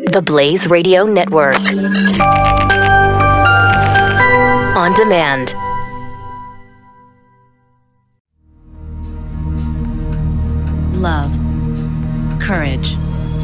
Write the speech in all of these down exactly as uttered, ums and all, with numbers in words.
The Blaze Radio Network. On demand. Love, courage,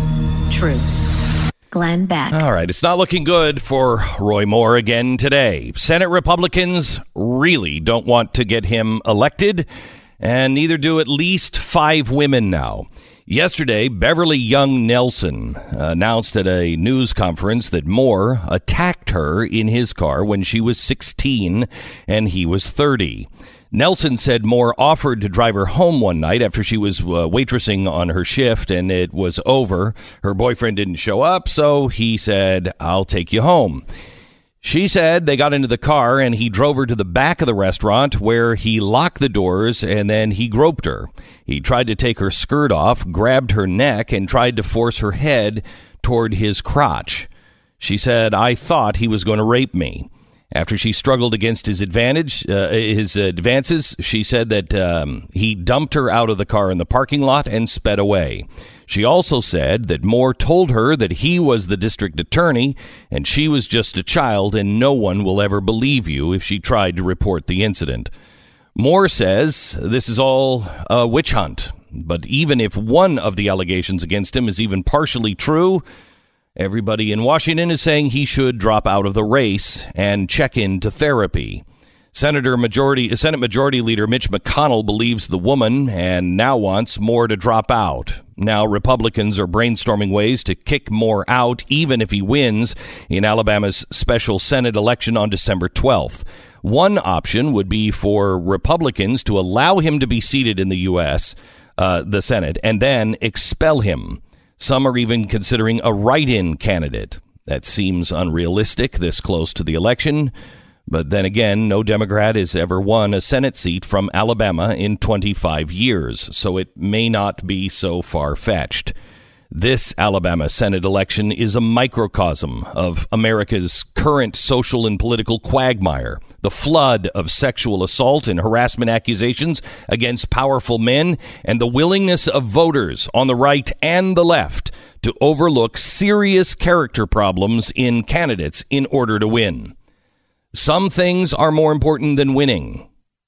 truth. Glenn Beck. All right, it's not looking good for Roy Moore again today. Senate Republicans really don't want to get him elected, and neither do at least five women now. Yesterday, Beverly Young Nelson announced at a news conference that Moore attacked her in his car when she was sixteen and he was thirty. Nelson said Moore offered to drive her home one night after she was uh, waitressing on her shift and it was over. Her boyfriend didn't show up, so he said, "I'll take you home." She said they got into the car and he drove her to the back of the restaurant where he locked the doors and then he groped her. He tried to take her skirt off, grabbed her neck, and tried to force her head toward his crotch. She said, "I thought he was going to rape me." After she struggled against his advantage, uh, his advances, she said that um, he dumped her out of the car in the parking lot and sped away. She also said that Moore told her that he was the district attorney and she was just a child and no one will ever believe you if she tried to report the incident. Moore says this is all a witch hunt, but even if one of the allegations against him is even partially true, everybody in Washington is saying he should drop out of the race and check into therapy. Senator Majority, Senate Majority Leader Mitch McConnell believes the woman and now wants Moore to drop out. Now Republicans are brainstorming ways to kick Moore out even if he wins in Alabama's special Senate election on December twelfth. One option would be for Republicans to allow him to be seated in the U S, uh, the Senate, and then expel him. Some are even considering a write-in candidate. That seems unrealistic this close to the election. But then again, no Democrat has ever won a Senate seat from Alabama in twenty-five years, so it may not be so far-fetched. This Alabama Senate election is a microcosm of America's current social and political quagmire. The flood of sexual assault and harassment accusations against powerful men and the willingness of voters on the right and the left to overlook serious character problems in candidates in order to win. Some things are more important than winning.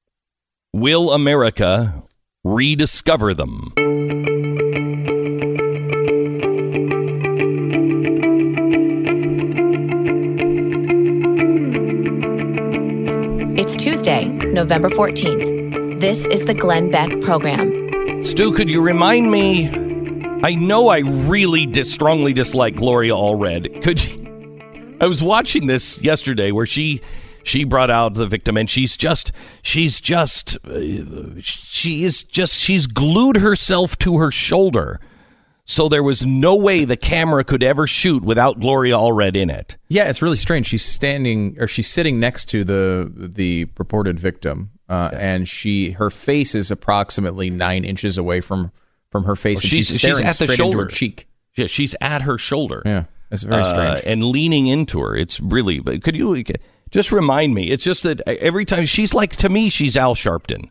Will America rediscover them? It's Tuesday, November fourteenth. This is the Glenn Beck Program. Stu, could you remind me? I know I really dis- strongly dislike Gloria Allred. Could you? I was watching this yesterday where she she brought out the victim and she's just she's just uh, she is just she's glued herself to her shoulder. So there was no way the camera could ever shoot without Gloria Allred in it. Yeah, it's really strange. She's standing or she's sitting next to the the purported victim, uh, and she her face is approximately nine inches away from from her face, well, and she's, she's staring she's at straight the shoulder. into her cheek. Yeah, she's at her shoulder. Yeah, it's very strange. Uh, and leaning into her. It's really. But could you just remind me? It's just that every time she's like, to me, she's Al Sharpton.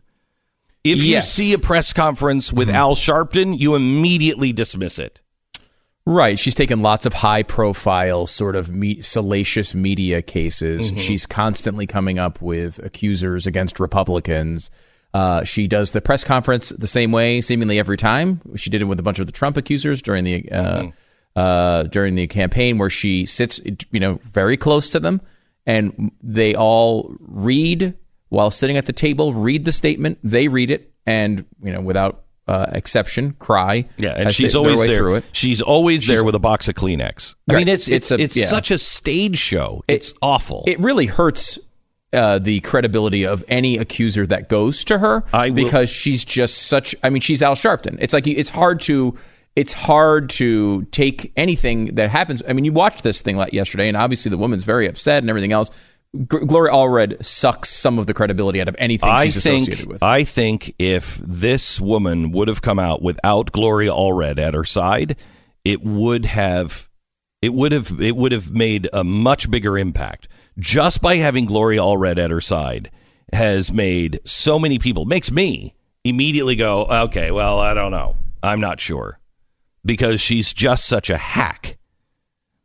If yes. you see a press conference with mm-hmm. Al Sharpton, you immediately dismiss it. Right. She's taken lots of high-profile, sort of me- salacious media cases. Mm-hmm. She's constantly coming up with accusers against Republicans. Uh, she does the press conference the same way, seemingly every time. She did it with a bunch of the Trump accusers during the uh, mm-hmm. uh, during the campaign, where she sits, you know, very close to them, and they all read. While sitting at the table, read the statement. They read it, and you know, without uh, exception, cry. Yeah, and she's always there. She's always she's, there with a box of Kleenex. I right. mean, it's it's it's, a, it's yeah. such a stage show. It's it, awful. It really hurts uh, the credibility of any accuser that goes to her I will, because she's just such. I mean, she's Al Sharpton. It's like it's hard to. It's hard to take anything that happens. I mean, you watched this thing like yesterday, and obviously the woman's very upset and everything else. Gloria Allred sucks some of the credibility out of anything I she's think, associated with. I think if this woman would have come out without Gloria Allred at her side, it would have it would have it would have made a much bigger impact. Just by having Gloria Allred at her side has made so many people, makes me immediately go, okay, well, I don't know. I'm not sure. Because she's just such a hack.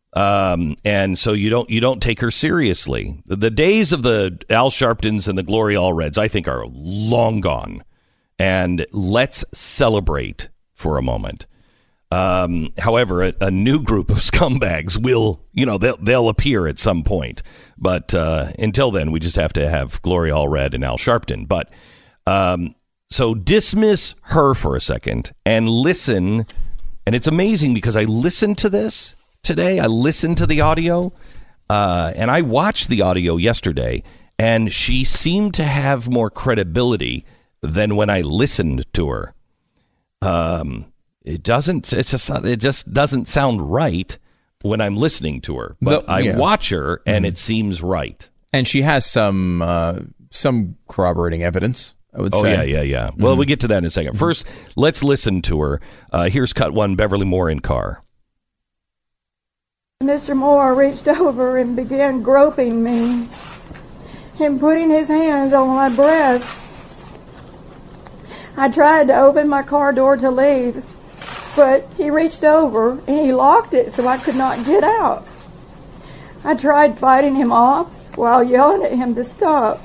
Um, and so you don't you don't take her seriously. The days of the Al Sharptons and the Gloria Allreds, I think, are long gone. And let's celebrate for a moment. Um, however, a, a new group of scumbags will, you know, they'll, they'll appear at some point. But uh, until then, we just have to have Gloria Allred and Al Sharpton. But um, so dismiss her for a second and listen. And it's amazing because I listened to this today. I listened to the audio uh, and I watched the audio yesterday. And she seemed to have more credibility than when I listened to her. Um. It doesn't. It's just. It just doesn't sound right when I'm listening to her. But the, yeah. I watch her, and mm-hmm. it seems right. And she has some uh, some corroborating evidence, I would oh, say. Oh yeah, yeah, yeah. Mm-hmm. Well, we'll get to that in a second. First, let's listen to her. Uh, here's cut one. Beverly Moore in car. Mister Moore reached over and began groping me, and putting his hands on my breasts. I tried to open my car door to leave, but he reached over and he locked it so I could not get out. I tried fighting him off while yelling at him to stop.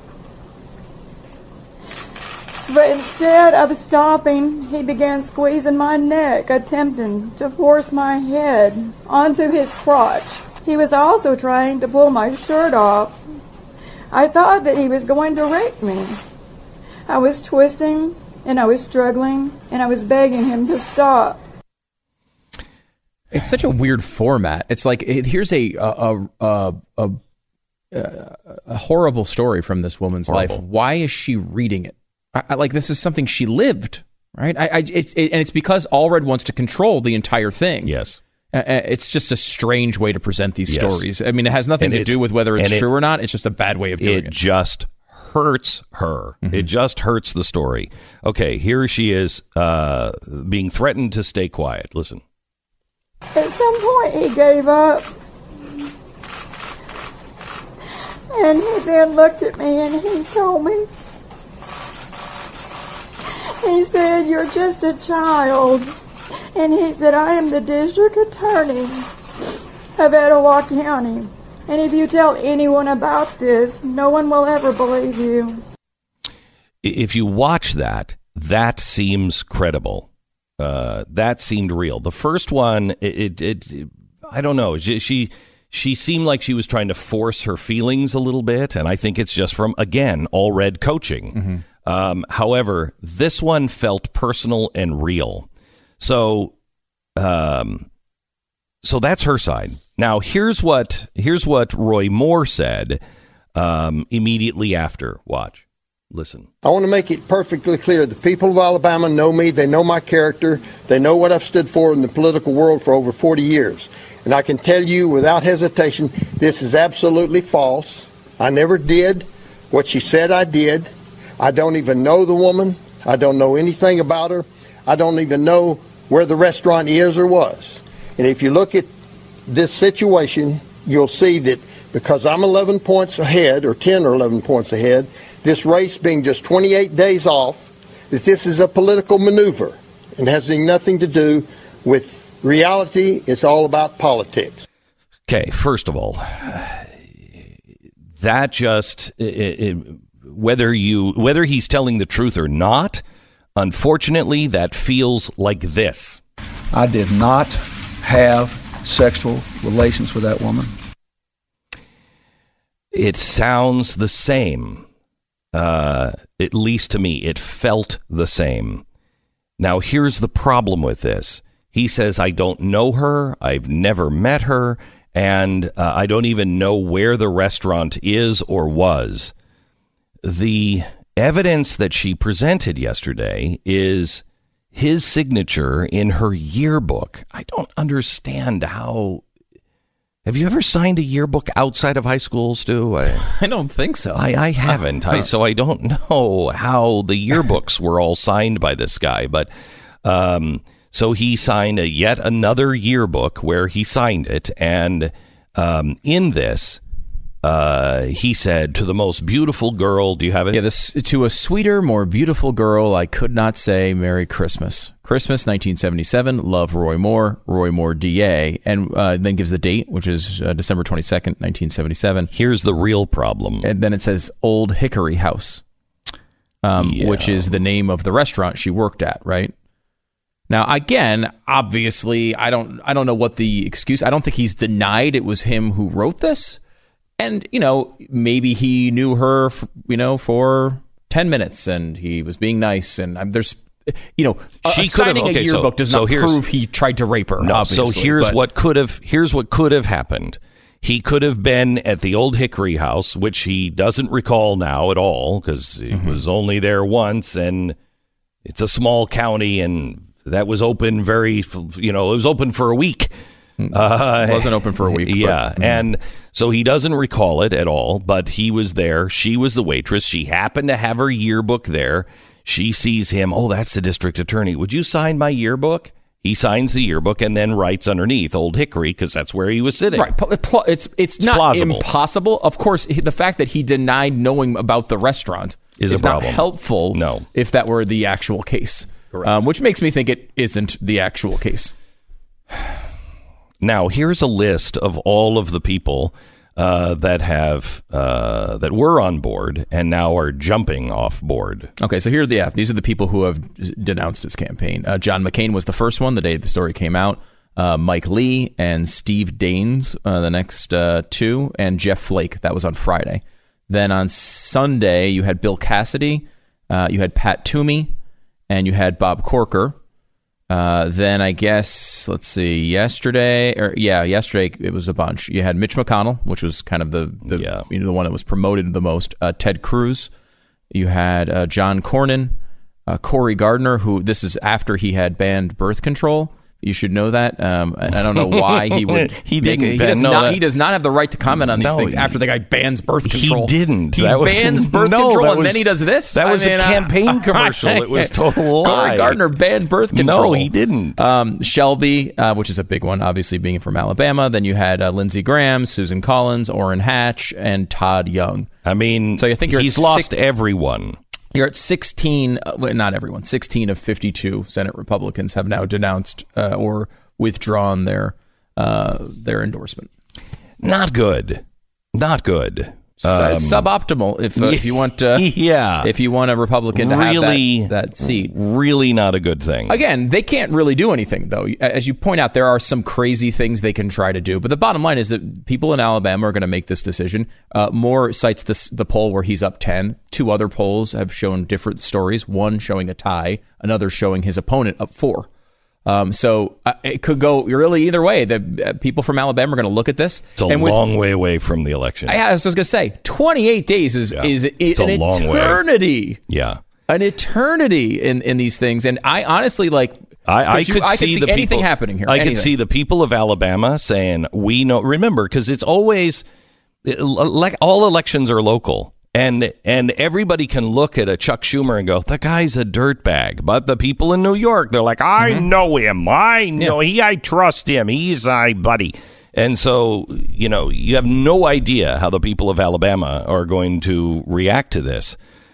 But instead of stopping, he began squeezing my neck, attempting to force my head onto his crotch. He was also trying to pull my shirt off. I thought that he was going to rape me. I was twisting, and I was struggling, and I was begging him to stop. It's such a weird format. It's like, it, here's a a, a a a a horrible story from this woman's horrible. life. Why is she reading it? I, I, like, this is something she lived, right? I, I it's it, and it's because Allred wants to control the entire thing. Yes. Uh, it's just a strange way to present these yes. stories. I mean, it has nothing and to do with whether it's true it, or not. It's just a bad way of doing it. It just hurts her. Mm-hmm. It just hurts the story. Okay, here she is uh, being threatened to stay quiet. Listen. At some point, he gave up. And he then looked at me and he told me, he said, "You're just a child." And he said, "I am the district attorney of Etowah County. And if you tell anyone about this, no one will ever believe you." If you watch that, that seems credible. Uh, that seemed real. The first one, it, it, it I don't know. She, she she seemed like she was trying to force her feelings a little bit, and I think it's just from, again, Allred coaching. Mm-hmm. Um, however, this one felt personal and real. So, um, so that's her side. Now, here's what here's what Roy Moore said um, immediately after. Watch. Listen. I want to make it perfectly clear. The people of Alabama know me. They know my character. They know what I've stood for in the political world for over forty years. And I can tell you without hesitation, this is absolutely false. I never did what she said I did. I don't even know the woman. I don't know anything about her. I don't even know where the restaurant is or was. And if you look at this situation, you'll see that because I'm eleven points ahead, or ten or eleven points ahead, this race being just twenty-eight days off, that this is a political maneuver and has nothing to do with reality. It's all about politics. Okay, first of all, that just, it, it, whether you whether he's telling the truth or not, unfortunately, that feels like this. I did not have sexual relations with that woman. It sounds the same. Uh, at least to me, it felt the same. Now, here's the problem with this. He says, I don't know her. I've never met her. And uh, I don't even know where the restaurant is or was. The evidence that she presented yesterday is his signature in her yearbook. I don't understand how. Have you ever signed a yearbook outside of high school, Stu? I, I don't think so. I, I haven't. I, so I don't know how the yearbooks were all signed by this guy. But um, so he signed a yet another yearbook where he signed it. And um, in this, Uh, he said, to the most beautiful girl, do you have it? Yeah, this to a sweeter, more beautiful girl, I could not say Merry Christmas. Christmas, nineteen seventy-seven, love Roy Moore, Roy Moore D A, and uh, then gives the date, which is uh, December twenty-second, nineteen seventy-seven. Here's the real problem. And then it says Old Hickory House, um, Yeah. which is the name of the restaurant she worked at, right? Now, again, obviously, I don't, I don't know what the excuse. I don't think he's denied it was him who wrote this. And, you know, maybe he knew her, for, you know, for ten minutes and he was being nice. And um, there's, you know, She uh, could've- signing okay, a yearbook so- does so not here's- prove he tried to rape her. No, obviously, so here's but- what could have here's what could have happened. He could have been at the Old Hickory House, which he doesn't recall now at all because he Mm-hmm. was only there once, and it's a small county, and that was open very, you know, it was open for a week. Uh, It wasn't open for a week. Yeah, but, mm. and so he doesn't recall it at all, but he was there. She was the waitress. She happened to have her yearbook there. She sees him. Oh, that's the district attorney. Would you sign my yearbook? He signs the yearbook and then writes underneath Old Hickory because that's where he was sitting. Right. Pl- pl- It's it's not plausible. impossible. Of course, he- the fact that he denied knowing about the restaurant Is a is not problem. helpful. No. If that were the actual case, um, which makes me think it isn't the actual case. Now, here's a list of all of the people uh, that have uh, that were on board and now are jumping off board. Okay, so here are the yeah, these are the people who have denounced his campaign. Uh, John McCain was the first one the day the story came out. Uh, Mike Lee and Steve Daines, uh, the next uh, two, and Jeff Flake. That was on Friday. Then on Sunday, you had Bill Cassidy, uh, you had Pat Toomey, and you had Bob Corker. Uh, then I guess, let's see, yesterday, or yeah, yesterday it was a bunch. You had Mitch McConnell, which was kind of the, the Yeah. you know, the one that was promoted the most. Uh, Ted Cruz. You had uh, John Cornyn, uh, Cory Gardner, who this is after he had banned birth control. You should know that. Um, I I don't know why he would. He make didn't a- He ban- does no, not. that- He does not have the right to comment on these No, things he- after the guy bans birth control. He didn't. He That was- bans birth No, control, that and was- then he does this. that I was a mean, uh, campaign commercial. It was total lie. Cory Gardner banned birth control. No, he didn't. Um, Shelby, uh, which is a big one, obviously being from Alabama. Then you had uh, Lindsey Graham, Susan Collins, Orrin Hatch, and Todd Young. I mean, So I think you're at he's lost six- everyone. You're at sixteen, uh, well, not everyone, sixteen of fifty-two Senate Republicans have now denounced uh, or withdrawn their uh, their endorsement. Not good. Not good. Su- Um, suboptimal if uh, if you want uh, yeah. if you want a Republican to Really- have that, that seat. Really not a good thing. Again, they can't really do anything, though. As you point out, there are some crazy things they can try to do. But the bottom line is that people in Alabama are going to make this decision. Uh, Moore cites this, the poll where he's up ten. Two other polls have shown different stories, one showing a tie, another showing his opponent up four. Um, so uh, it could go really either way. The uh, people from Alabama are going to look at this. It's a and with, long way away from the election. I was just going to say, twenty-eight days is, Yeah. is, is It's a an long way. eternity. yeah. An eternity in, in these things. And I honestly like... I, I you- could I see, could see the anything people, happening here. I could anything. see the people of Alabama saying, "We know." Remember, because it's always like all elections are local, and and everybody can look at a Chuck Schumer and go, "The guy's a dirtbag." But the people in New York, they're like, "I Mm-hmm. know him. I know he. I trust him. He's my buddy." And so, you know, you have no idea how the people of Alabama are going to react to this.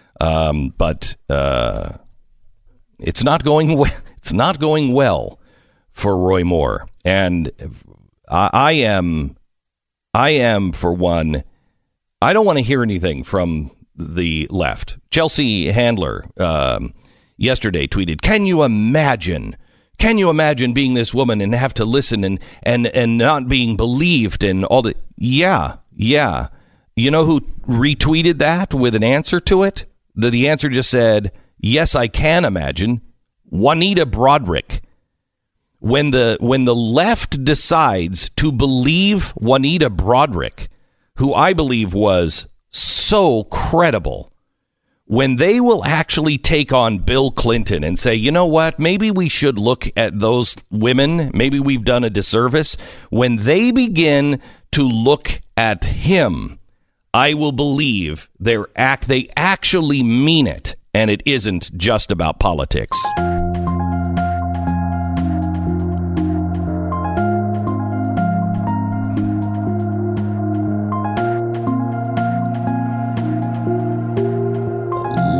Um, but uh, it's not going well. It's not going well for Roy Moore, and I, I am, I am for one. I don't want to hear anything from the left. Chelsea Handler um, yesterday tweeted, "Can you imagine? Can you imagine being this woman and have to listen and and and not being believed and all the yeah yeah." You know who retweeted that with an answer to it? The the answer just said, "Yes, I can imagine." Juanita Broaddrick. When the when the left decides to believe Juanita Broaddrick, who I believe was so credible, when they will actually take on Bill Clinton and say, you know what, maybe we should look at those women, maybe we've done a disservice, when they begin to look at him, I will believe they're act they actually mean it, and it isn't just about politics.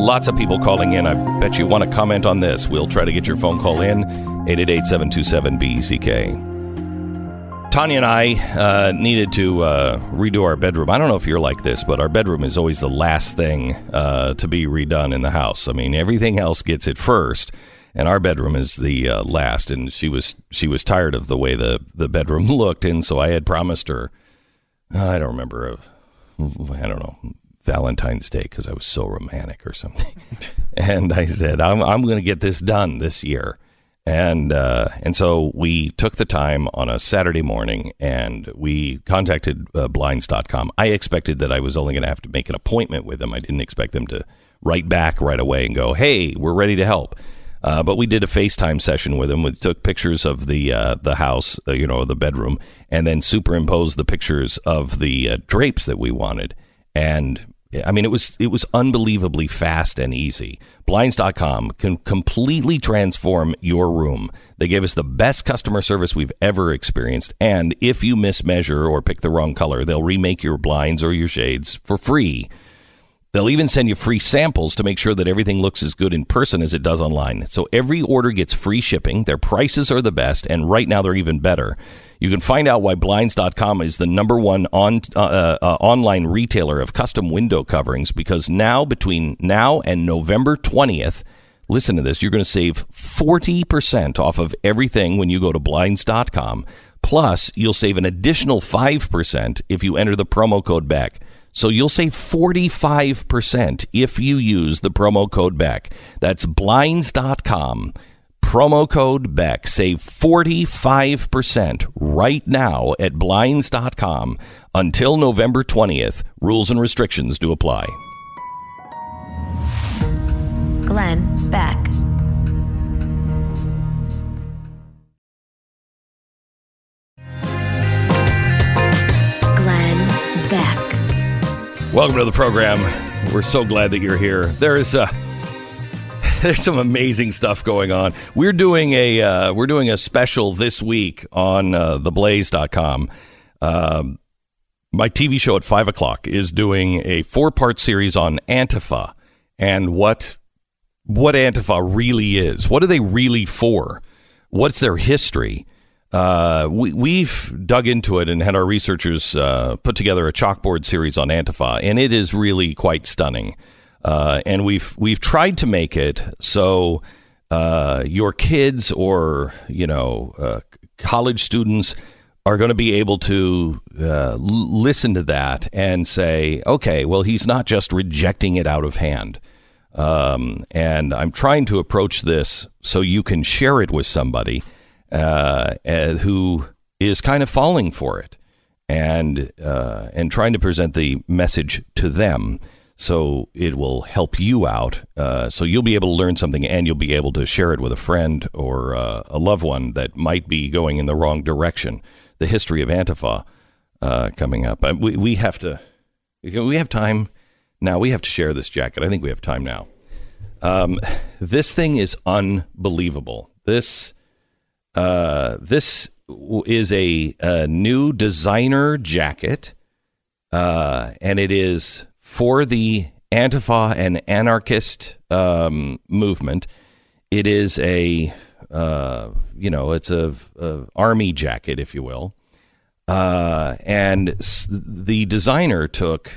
lots of people calling in. I bet you want to comment on this. We'll try to get your phone call in. eight eight eight, seven two seven, B E C K. Tanya and I uh, needed to uh, redo our bedroom. I don't know if you're like this, but our bedroom is always the last thing uh, to be redone in the house. I mean, everything else gets it first, and our bedroom is the uh, last. And she was she was tired of the way the, the bedroom looked, and so I had promised her, uh, I don't remember, uh, I don't know, Valentine's Day, because I was so romantic or something. And I said, I'm, I'm going to get this done this year. And uh, and so we took the time on a Saturday morning, and we contacted uh, blinds dot com. I expected that I was only going to have to make an appointment with them. I didn't expect them to write back right away and go, hey, we're ready to help. Uh, but we did a FaceTime session with them. We took pictures of the uh, the house, uh, you know, the bedroom, and then superimposed the pictures of the uh, drapes that we wanted. And I mean, it was it was unbelievably fast and easy. blinds dot com can completely transform your room. They gave us the best customer service we've ever experienced. And if you mismeasure or pick the wrong color, they'll remake your blinds or your shades for free. They'll even send you free samples to make sure that everything looks as good in person as it does online. So every order gets free shipping. Their prices are the best, and right now they're even better. You can find out why blinds dot com is the number one on uh, uh, online retailer of custom window coverings, because now, between now and November twentieth, listen to this, you're going to save forty percent off of everything when you go to blinds dot com. Plus, you'll save an additional five percent if you enter the promo code BECK. So you'll save forty-five percent if you use the promo code BECK. That's blinds dot com. Promo code BECK. Save forty-five percent right now at blinds dot com until November twentieth. Rules and restrictions do apply. Glenn Beck. Glenn Beck. Welcome to the program. We're so glad that you're here. There is uh, there's some amazing stuff going on. We're doing a uh, we're doing a special this week on uh, the blaze dot com. Um, my T V show at five o'clock is doing a four part series on Antifa and what what Antifa really is. What are they really for? What's their history? Uh, we, we've dug into it and had our researchers uh, put together a chalkboard series on Antifa, and it is really quite stunning. Uh, and we've we've tried to make it so uh, your kids or you know uh, college students are going to be able to uh, l- listen to that and say, okay, well, he's not just rejecting it out of hand. Um, and I'm trying to approach this so you can share it with somebody Uh, uh, who is kind of falling for it, and uh, and trying to present the message to them so it will help you out. Uh, so you'll be able to learn something, and you'll be able to share it with a friend or uh, a loved one that might be going in the wrong direction. The history of Antifa uh, coming up. Uh, we we have to we have time now. We have to share this jacket. I think we have time now. Um, this thing is unbelievable. This. Uh, this is a, a new designer jacket, uh, and it is for the Antifa and anarchist um, movement. It is a, uh, you know, it's a, a army jacket, if you will. Uh, and s- the designer took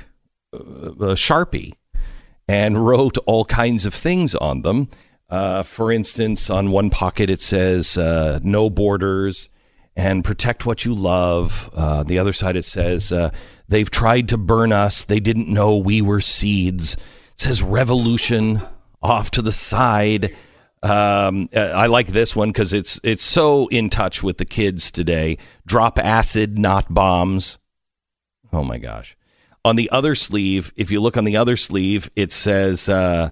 a Sharpie and wrote all kinds of things on them. Uh, for instance, on one pocket it says uh, no borders and protect what you love. Uh, the other side it says uh, they've tried to burn us. They didn't know we were seeds. It says revolution off to the side. Um, I like this one because it's it's so in touch with the kids today. Drop acid, not bombs. Oh, my gosh. On the other sleeve, if you look on the other sleeve, it says... Uh,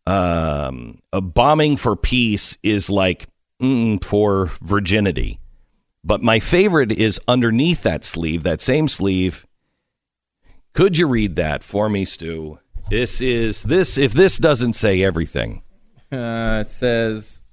Um, a bombing for peace is like mm, for virginity. But my favorite is underneath that sleeve, that same sleeve. Could you read that for me, Stu? This is this. If this doesn't say everything, uh, it says,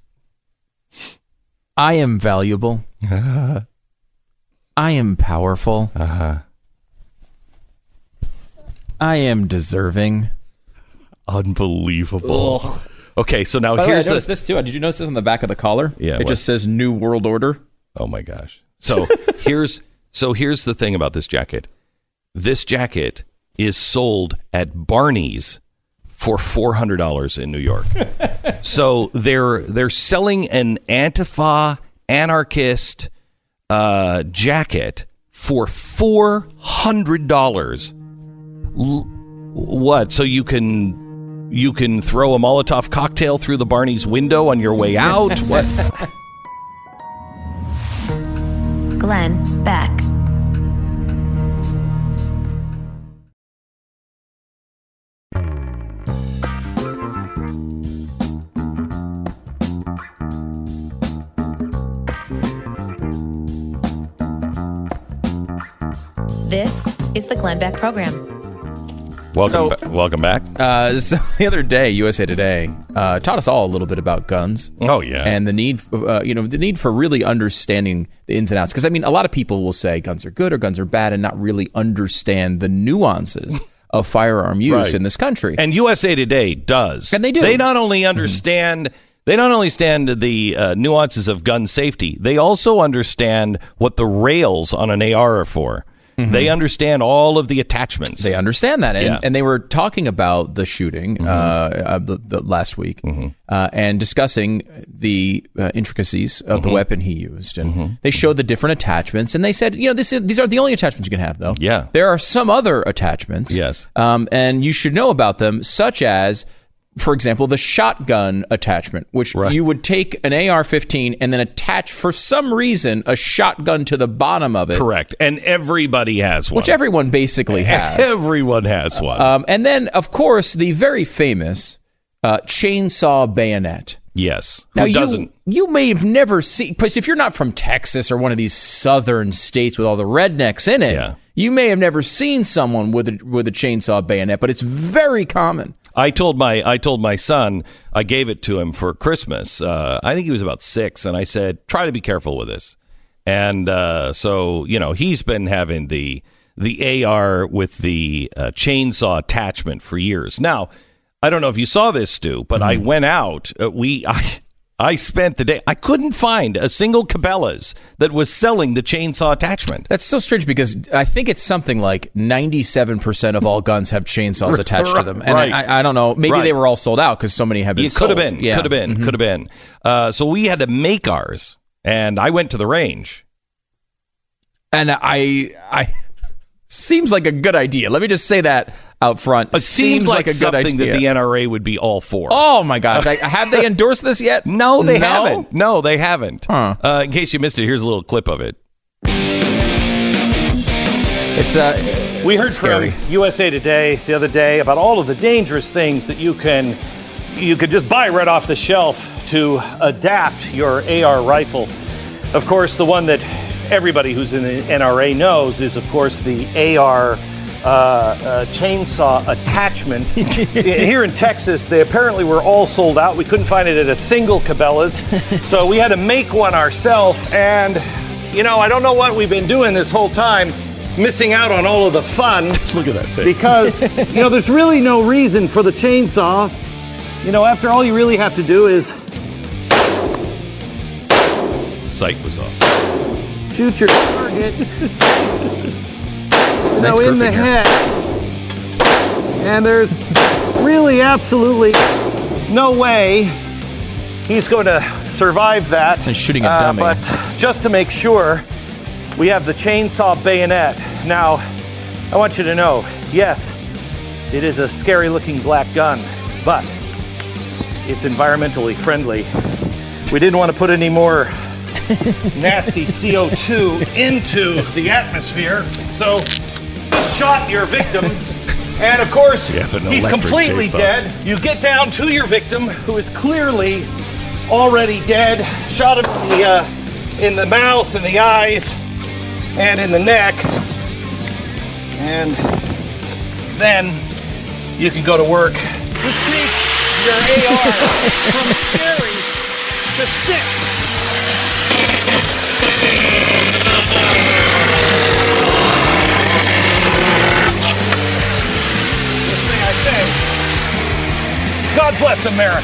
"I am valuable. Uh-huh. I am powerful. Uh-huh. I am deserving. Unbelievable. Ugh. Okay, so now By the way, I here's noticed the, this too. Did you notice this on the back of the collar? Yeah, it what? just says New World Order. Oh my gosh. So here's so here's the thing about this jacket. This jacket is sold at Barney's for four hundred dollars in New York. So they're they're selling an Antifa anarchist uh, jacket for four hundred dollars. L- what? So you can you can throw a Molotov cocktail through the Barney's window on your way out? What? Glenn Beck. This is the Glenn Beck Program. Welcome, So- ba- welcome back. Uh, so the other day, U S A Today uh, taught us all a little bit about guns. Oh yeah, And the need, uh, you know, the need for really understanding the ins and outs. Because I mean, a lot of people will say guns are good or guns are bad, and not really understand the nuances of firearm use Right. in this country. and U S A Today does, And they do. They not only understand. They not only understand the uh, nuances of gun safety, they also understand what the rails on an A R are for. They understand all of the attachments. They understand that, and, Yeah. and they were talking about the shooting Mm-hmm. uh, uh, the, the last week uh, and discussing the uh, intricacies of Mm-hmm. the weapon he used, and they showed the different attachments, and they said, you know, this is, these are the only attachments you can have, though. Yeah. There are some other attachments, Yes. um, and you should know about them, such as, for example, the shotgun attachment, which Right. you would take an A R fifteen and then attach, for some reason, a shotgun to the bottom of it, Correct, and everybody has one. which everyone basically has. Everyone has one. Um, and then, of course, the very famous uh, chainsaw bayonet. yes. Now, Who you, doesn't? you may have never seen, because if you're not from Texas or one of these southern states with all the rednecks in it, Yeah. you may have never seen someone with a, with a chainsaw bayonet, but it's very common. I told my I told my son, I gave it to him for Christmas. Uh, I think he was about six, and I said, try to be careful with this. And uh, so, you know, he's been having the the A R with the uh, chainsaw attachment for years. Now, I don't know if you saw this, Stu, but I went out. Uh, we I I spent the day. I couldn't find a single Cabela's that was selling the chainsaw attachment. That's so strange because I think it's something like ninety-seven percent of all guns have chainsaws attached to them. And Right. I, I don't know. Maybe Right. they were all sold out because so many have been It could have sold. been. Yeah. Could have been. Could have been. Uh, so we had to make ours, and I went to the range. And I, I seems like a good idea. Let me just say that out front. It seems, like, a good something idea. that the N R A would be all for. Oh my gosh! I, have they endorsed this yet? No, they haven't. No, they haven't. Huh. Uh, in case you missed it, here's a little clip of it. It's uh, We heard scary. from U S A Today the other day about all of the dangerous things that you can you could just buy right off the shelf to adapt your A R rifle. Of course, the one that everybody who's in the N R A knows is, of course, the A R uh, uh, chainsaw attachment. Here in Texas, they apparently were all sold out. We couldn't find it at a single Cabela's, so we had to make one ourselves. And you know, I don't know what we've been doing this whole time, missing out on all of the fun. Look at that thing. Because, you know, there's really no reason for the chainsaw. You know, after all you really have to do is Sight was off. shoot your target. Nice no, in grouping the here. head. And there's really absolutely no way he's going to survive that. And shooting a Uh, dummy. But just to make sure, we have the chainsaw bayonet. Now, I want you to know, yes, it is a scary looking black gun, but it's environmentally friendly. We didn't want to put any more nasty C O two into the atmosphere, so just shot your victim. And of course, You have an he's electric completely chainsaw. dead. You get down to your victim, who is clearly already dead. Shot him in the, uh, in the mouth, in the eyes, and in the neck. And then you can go to work. Just take your A R from scary to sick. First thing I say, bless America.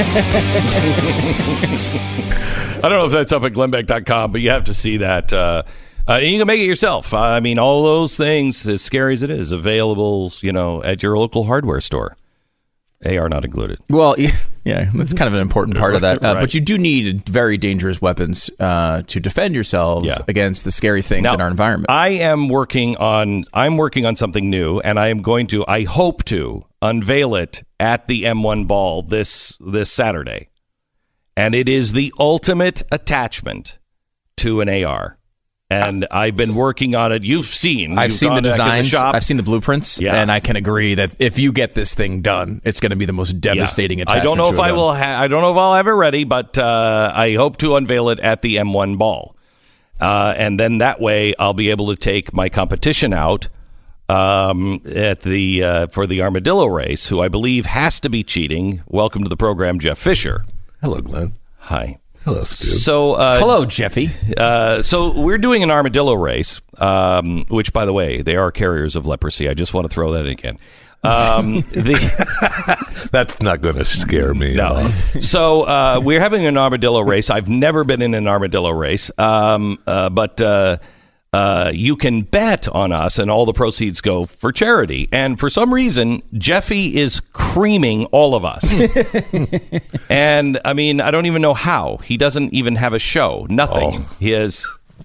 I don't know if that's up at glenn beck dot com, but you have to see that. Uh, uh, and you can make it yourself. Uh, I mean, all those things, as scary as it is, available, you know, at your local hardware store. A R not included. Well, yeah, that's kind of an important part of that. Uh, Right. But you do need very dangerous weapons uh, to defend yourselves Yeah. against the scary things Now, in our environment. I am working on I'm working on something new, and I am going to I hope to unveil it at the M one ball this this Saturday. And it is the ultimate attachment to an A R. And I've been working on it. You've seen. I've You've seen the gone back in designs. shop. I've seen the blueprints, Yeah. and I can agree that if you get this thing done, it's going to be the most devastating Yeah. attachment. I don't know to if a I gun. will. Ha- I don't know if I'll have it ready, but uh, I hope to unveil it at the M one ball, uh, and then that way I'll be able to take my competition out um, at the uh, for the armadillo race, who I believe has to be cheating. Welcome to the program, Jeff Fisher. Hello, Glenn. Hi. Hello, Stu. So, uh, Hello, Jeffy. Uh, so we're doing an armadillo race, um, which, by the way, they are carriers of leprosy. I just want to throw that in again. Um, the, That's not going to scare me. no. off. So uh, we're having an armadillo race. I've never been in an armadillo race, um, uh, but uh, uh, you can bet on us, and all the proceeds go for charity. And for some reason, Jeffy is creaming all of us. And I mean, I don't even know how. He doesn't even have a show. Nothing. Oh. He is.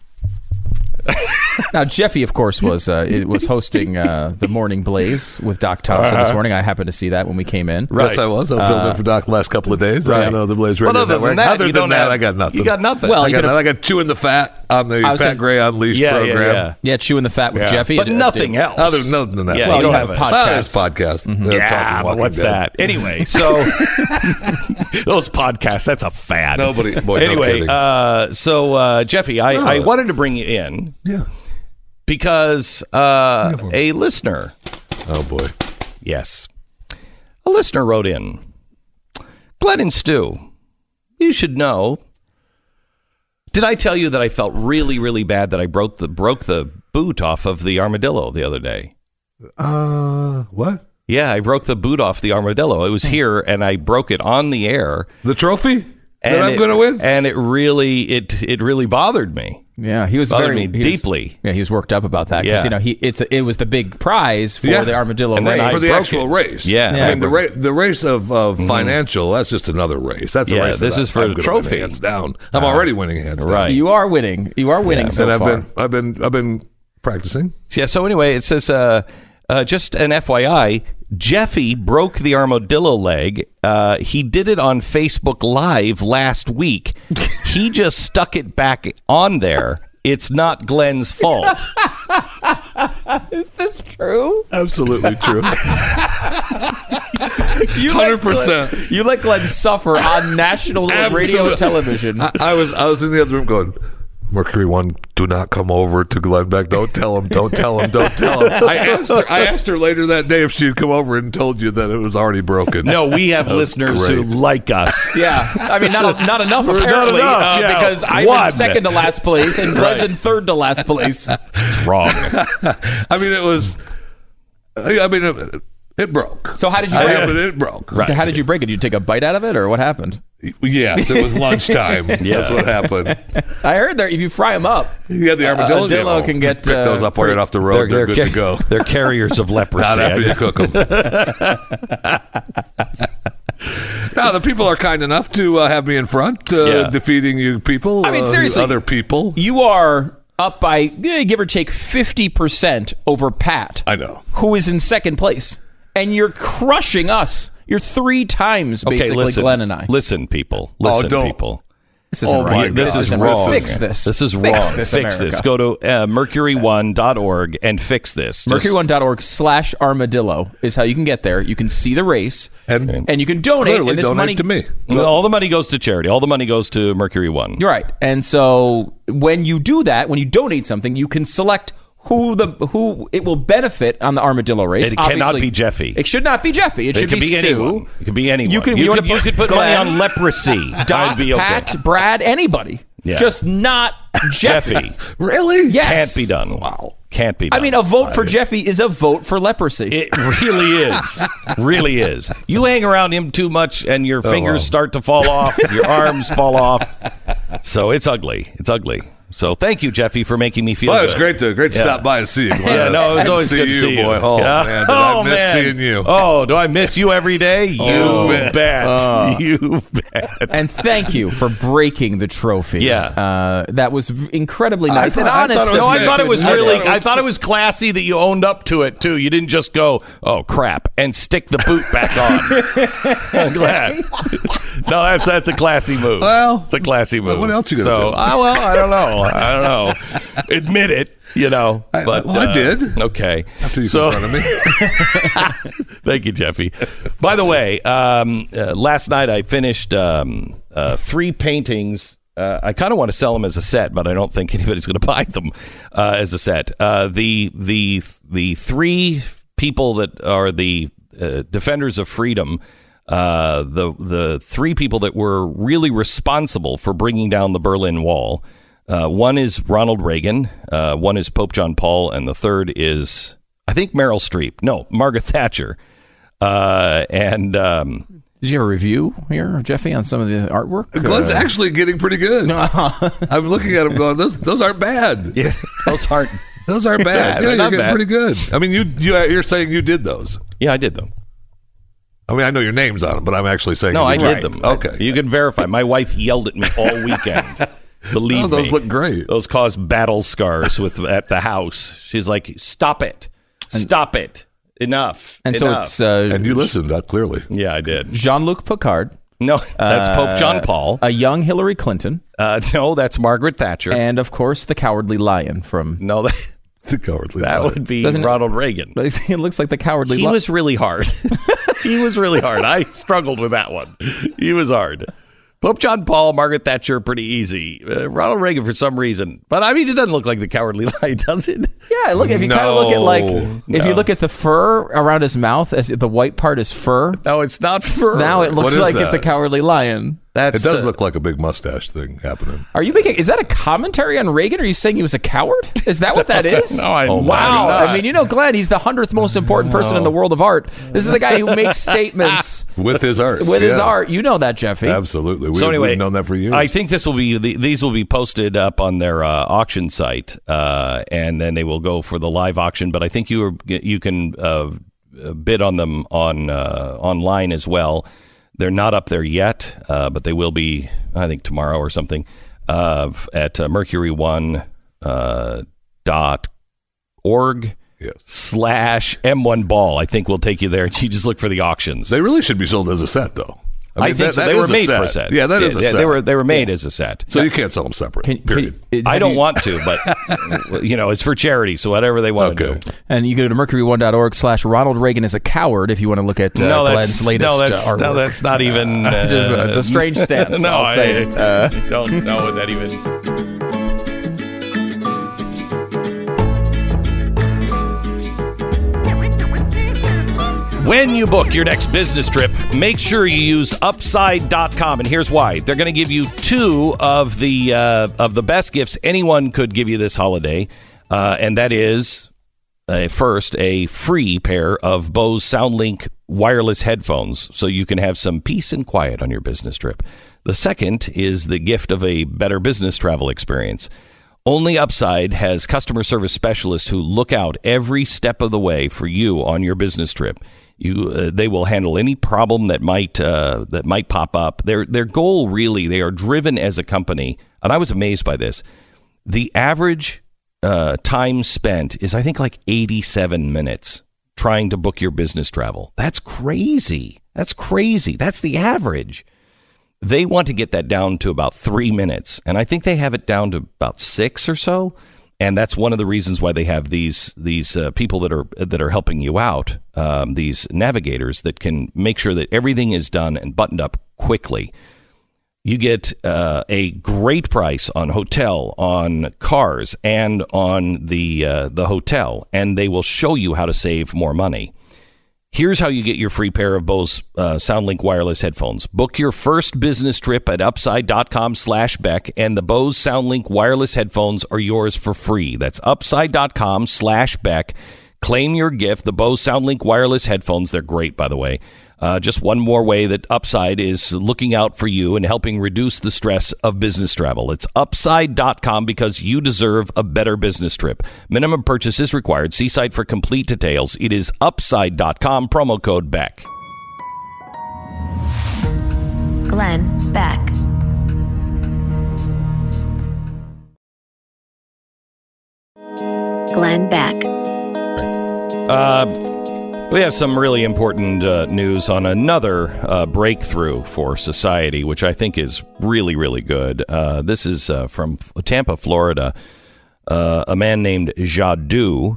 Now, Jeffy, of course, was uh, it was hosting uh, the Morning Blaze with Doc Thompson this morning. I happened to see that when we came in. Yes, I was. I filled in for Doc the last couple of days. I right. know the Blaze Well, Radio other than Network. that, other you than don't that, have- I got nothing. you got nothing. Well, I you got, could've- I got Chewing the Fat on the I was Pat gonna- Gray Unleashed Yeah, yeah, program. yeah. Yeah, chewing the fat with Yeah. Jeffy, But It- nothing it- else. Other than, other than that. Yeah, Well, you you don't have a have it. podcast. Well, it's podcast. They're Yeah, talking but Walking what's Dead. that? Anyway, so those podcasts, that's a fad. Nobody- boy, no anyway, kidding. uh, so uh, Jeffy, I, Oh. I wanted to bring you in Yeah. because uh, a listener, Oh, boy. yes, a listener wrote in, Glenn and Stu, you should know. Did I tell you that I felt really, really bad that I broke the broke the boot off of the armadillo the other day? Uh, what? Yeah, I broke the boot off the armadillo. It was here, and I broke it on the air. The trophy And that I'm it- going to win? And it really, it it really bothered me. Yeah, he was Bothered very me he was- deeply. yeah, he was worked up about that because Yeah. you know he it's a, it was the big prize for Yeah. the armadillo And then race. I for the broke actual it. race. Yeah. Yeah. I mean, the, ra- the race of, of financial, that's just another race. That's a Yeah, race. this that is for I'm the gonna win trophy. Hands down. I'm already winning hands down. Right. You are winning. You are winning Yeah. so and I've far. been, I've been, I've been practicing. Yeah. So anyway, it says, uh, uh, just an F Y I, Jeffy broke the armadillo leg. Uh, he did it on Facebook Live last week. He just stuck it back on there. It's not Glenn's fault. Is this true? Absolutely true. You Hundred percent. You let Glenn suffer on national radio Absolute- and television. I, I was, I was in the other room going, Mercury One, do not come over to Glenn Beck. Don't tell him. Don't tell him. Don't tell him. I asked her. I asked her later that day if she'd come over and told you that it was already broken. No, we have That was listeners great. who like us. Yeah, I mean, not not enough Not apparently, enough, uh, yeah. because I'm One. in second to last place and Glenn's in third to last place. It's wrong. I mean, it was. I mean, it, it broke. So how did you I break mean, it? it broke. So how did you break it? Did you take a bite out of it, or what happened? Yes, it was lunchtime. Yeah. That's what happened. I heard there if you fry them up, Yeah, the armadillo, Uh, armadillo you know, can get, pick uh, those up pretty- right off the road. They're, good ca- to go. They're carriers of leprosy. Not after you cook them. Now the people are kind enough to uh, have me in front, uh, Yeah. defeating you people. I mean, uh, seriously. other people. you are up by eh, give or take fifty percent over Pat. I know. Who is in second place, and you're crushing us. You're three times Okay, basically listen. Glenn and I. Listen, people. Oh, Listen, don't. people. This isn't Oh, right. my You- this God. is isn't wrong. right. Fix this. This is Fix wrong. this, fix America. this. Go to uh, mercury one dot org and fix this. Just- mercury one dot org slash armadillo is how you can get there. You can see the race, And- and you can donate. Clearly, and this donate money to me. Well, all the money goes to charity. All the money goes to Mercury One. You're right. And so when you do that, when you donate something, you can select who the who it will benefit on the armadillo race. It cannot Obviously, be Jeffy. It should not be Jeffy. It, It should could be, Stu. anyone. It could be anyone. You can- you, you could, wanna you put could put money Glenn, on leprosy. Doc, That'd be okay. Pat, Brad, anybody. Yeah. Just not Jeffy. Jeffy Really? Yes. can't be done. Wow. Can't be done. I mean, a vote for Jeffy is a vote for leprosy. It really is. Really is. You hang around him too much and your fingers well. start to fall off, your arms fall off. So it's ugly. It's ugly. So thank you, Jeffy, for making me feel Well, it good. was great to great to Yeah. stop by and see you. Glenn. Yeah, no, it was always see good to you, see you. boy. Oh, Yeah. man, did Oh, I miss man. seeing you. Oh, do I miss you every day? You Oh, bet. Uh. You bet. And thank you for breaking the trophy. Yeah. Uh, that was v- incredibly nice thought- and I honest. thought it was No, I nice. thought it was I really. thought it was- I thought it was classy that you owned up to it too. You didn't just go, "Oh crap," and stick the boot back on. I'm glad. No, that's that's a classy move. Well, it's a classy move. what else you gonna so, do? Uh, well, I don't know. I don't know. Admit it. You know, I- but well, I uh, did. Okay. After you so, confronted me. Thank you, Jeffy. By the way, um, uh, last night I finished um, uh, three paintings. Uh, I kind of want to sell them as a set, but I don't think anybody's going to buy them uh, as a set. Uh, the the the three people that are the uh, defenders of freedom, uh, the the three people that were really responsible for bringing down the Berlin Wall. Uh, one is Ronald Reagan, uh, one is Pope John Paul, and the third is, I think, Meryl Streep. No, Margaret Thatcher. Uh, and um, Did you have a review here, Jeffy, on some of the artwork? Glenn's Uh, actually getting pretty good. I'm looking at him going, those those aren't bad. yeah, those aren't. Those aren't bad. Yeah, Yeah, they're you're not getting bad. pretty good. I mean, you, you you're saying you did those. Yeah, I did them. I mean, I know your name's on them, but I'm actually saying No, you I did right. them. Okay. You can verify. My wife yelled at me all weekend. Believe Oh, those me. look great. Those caused battle scars with at the house. She's like, "Stop it! Stop it! Enough!" And so Enough. it's uh, And you listened uh, clearly. yeah, I did. Jean-Luc Picard, No, that's Pope John Paul. a young Hillary Clinton, Uh, no, that's Margaret Thatcher. and of course the Cowardly Lion from. no, that, The cowardly that lion. would be Doesn't it- Ronald Reagan. It looks like the Cowardly He Lion. was really hard. He was really hard. I struggled with that one. He was hard. Pope John Paul, Margaret Thatcher, pretty easy. Uh, Ronald Reagan for some reason, but I mean, it doesn't look like the Cowardly Lion, does it? Yeah, look, if you kind of look at like, No, if no. you look at the fur around his mouth, as the white part is fur. No, it's not fur. Now it What looks is like it's a that? Cowardly Lion. That's It does uh, look like a big mustache thing happening. Are you making? Is that a commentary on Reagan? Or are you saying he was a coward? Is that what that is? No, I'm Oh, not. wow. I'm not. I mean, you know, Glenn, he's the hundredth most important person in the world of art. This is a guy who makes statements With his art. with his Yeah. art. You know that, Jeffy. Absolutely. We, So anyway, we've known that for years. I think this will be the, these will be posted up on their uh, auction site, uh, and then they will go for the live auction. But I think you are, you can uh, bid on them on uh, online as well. They're not up there yet, uh, but they will be, I think, tomorrow or something uh, at uh, Mercury One uh, dot org Yes. slash M one Ball. I think we'll take you there. You just look for the auctions. They really should be sold as a set, though. I, mean, think that- so. that They is were a made set. for a set. Yeah, that is a set. They were they were made as a set. So you can't sell them separate. Can- can period. you- I have don't you- want to, but you know, it's for charity, so whatever they want Okay. to do. And you go to mercury one dot org slash Ronald Reagan is a coward if you want to look at uh, no, that's Glenn's latest no, that's, uh, artwork. no, that's not even. Uh, Just- it's a strange stance, no, I'll I, say it. Uh, don't know what that even. When you book your next business trip, make sure you use upside dot com, and here's why. They're going to give you two of the uh, of the best gifts anyone could give you this holiday, uh, and that is uh, first a free pair of Bose SoundLink wireless headphones, so you can have some peace and quiet on your business trip. The second is the gift of a better business travel experience. Only Upside has customer service specialists who look out every step of the way for you on your business trip. You, uh, they will handle any problem that might uh, that might pop up. Their their goal really, they are driven as a company, and I was amazed by this. The average uh, time spent is, I think, like eighty-seven minutes trying to book your business travel. That's crazy. That's crazy. That's the average. They want to get that down to about three minutes, and I think they have it down to about six or so. And that's one of the reasons why they have these these uh, people that are that are helping you out, um, these navigators that can make sure that everything is done and buttoned up quickly. You get uh, a great price on hotel, on cars, and on the uh, the hotel, and they will show you how to save more money. Here's how you get your free pair of Bose uh, SoundLink wireless headphones. Book your first business trip at upside.com slash Beck, and the Bose SoundLink wireless headphones are yours for free. That's upside.com slash Beck. Claim your gift, the Bose SoundLink wireless headphones. They're great, by the way. Uh, just one more way that Upside is looking out for you and helping reduce the stress of business travel. It's upside dot com because you deserve a better business trip. Minimum purchase is required. See site for complete details. It is upside dot com, promo code Beck. Glenn Beck. Glenn Beck. Uh... We have some really important uh, news on another uh, breakthrough for society, which I think is really, really good. Uh, this is uh, from Tampa, Florida. Uh, a man named Jadu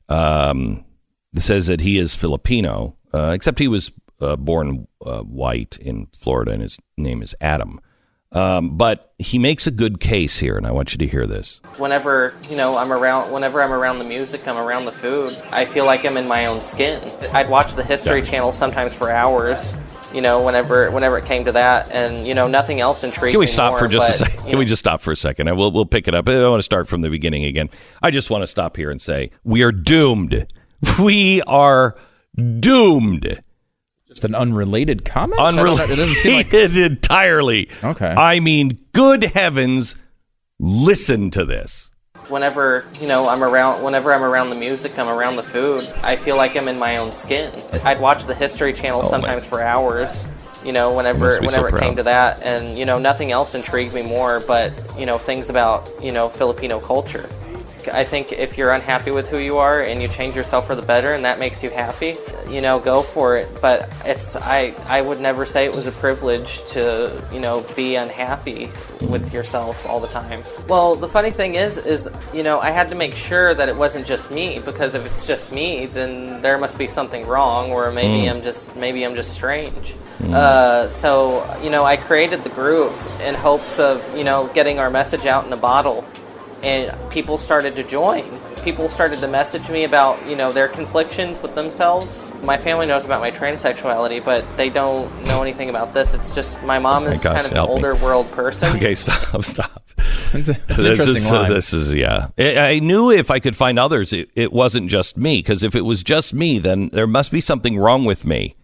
um, says that he is Filipino, uh, except he was uh, born uh, white in Florida, and his name is Adam. Um, but he makes a good case here, and I want you to hear this. Whenever, you know, I'm around, whenever I'm around the music, I'm around the food, I feel like I'm in my own skin. I'd watch the History yeah. Channel sometimes for hours, you know, whenever whenever it came to that, and, you know, nothing else intrigued me. Can we stop more, for just but, a second? Can know. we just stop for a second? I will, we'll pick it up. I don't want to start from the beginning again. I just want to stop here and say, we are doomed. We are doomed. Just an unrelated comment? Unrelated. It doesn't seem like entirely. Okay. I mean, good heavens, listen to this. Whenever, you know, I'm around, whenever I'm around the music, I'm around the food, I feel like I'm in my own skin. I'd watch the History Channel oh, sometimes my. for hours, you know, whenever whenever so it came to that, and, you know, nothing else intrigued me more but, you know, things about, you know, Filipino culture. I think if you're unhappy with who you are and you change yourself for the better and that makes you happy, you know, go for it. But it's I, I would never say it was a privilege to, you know, be unhappy with yourself all the time. Well, the funny thing is, is, you know, I had to make sure that it wasn't just me, because if it's just me, then there must be something wrong, or maybe mm. I'm just maybe I'm just strange. Mm. Uh, so, you know, I created the group in hopes of, you know, getting our message out in a bottle. And people started to join. People started to message me about, you know, their conflictions with themselves. My family knows about my transsexuality, but they don't know anything about this. It's just my mom is gosh, kind of an older me. world person. Okay, stop, stop. It's, a, it's an this interesting is, line. Uh, this is, yeah. I, I knew if I could find others, it, it wasn't just me. Because if it was just me, then there must be something wrong with me.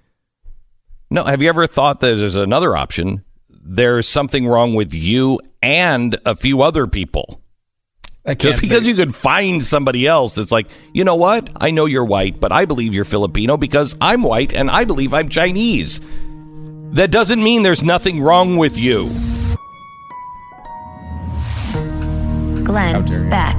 No, have you ever thought that there's another option? There's something wrong with you and a few other people. Just because you could find somebody else that's like, you know what? I know you're white, but I believe you're Filipino because I'm white and I believe I'm Chinese. That doesn't mean there's nothing wrong with you. Glenn Beck.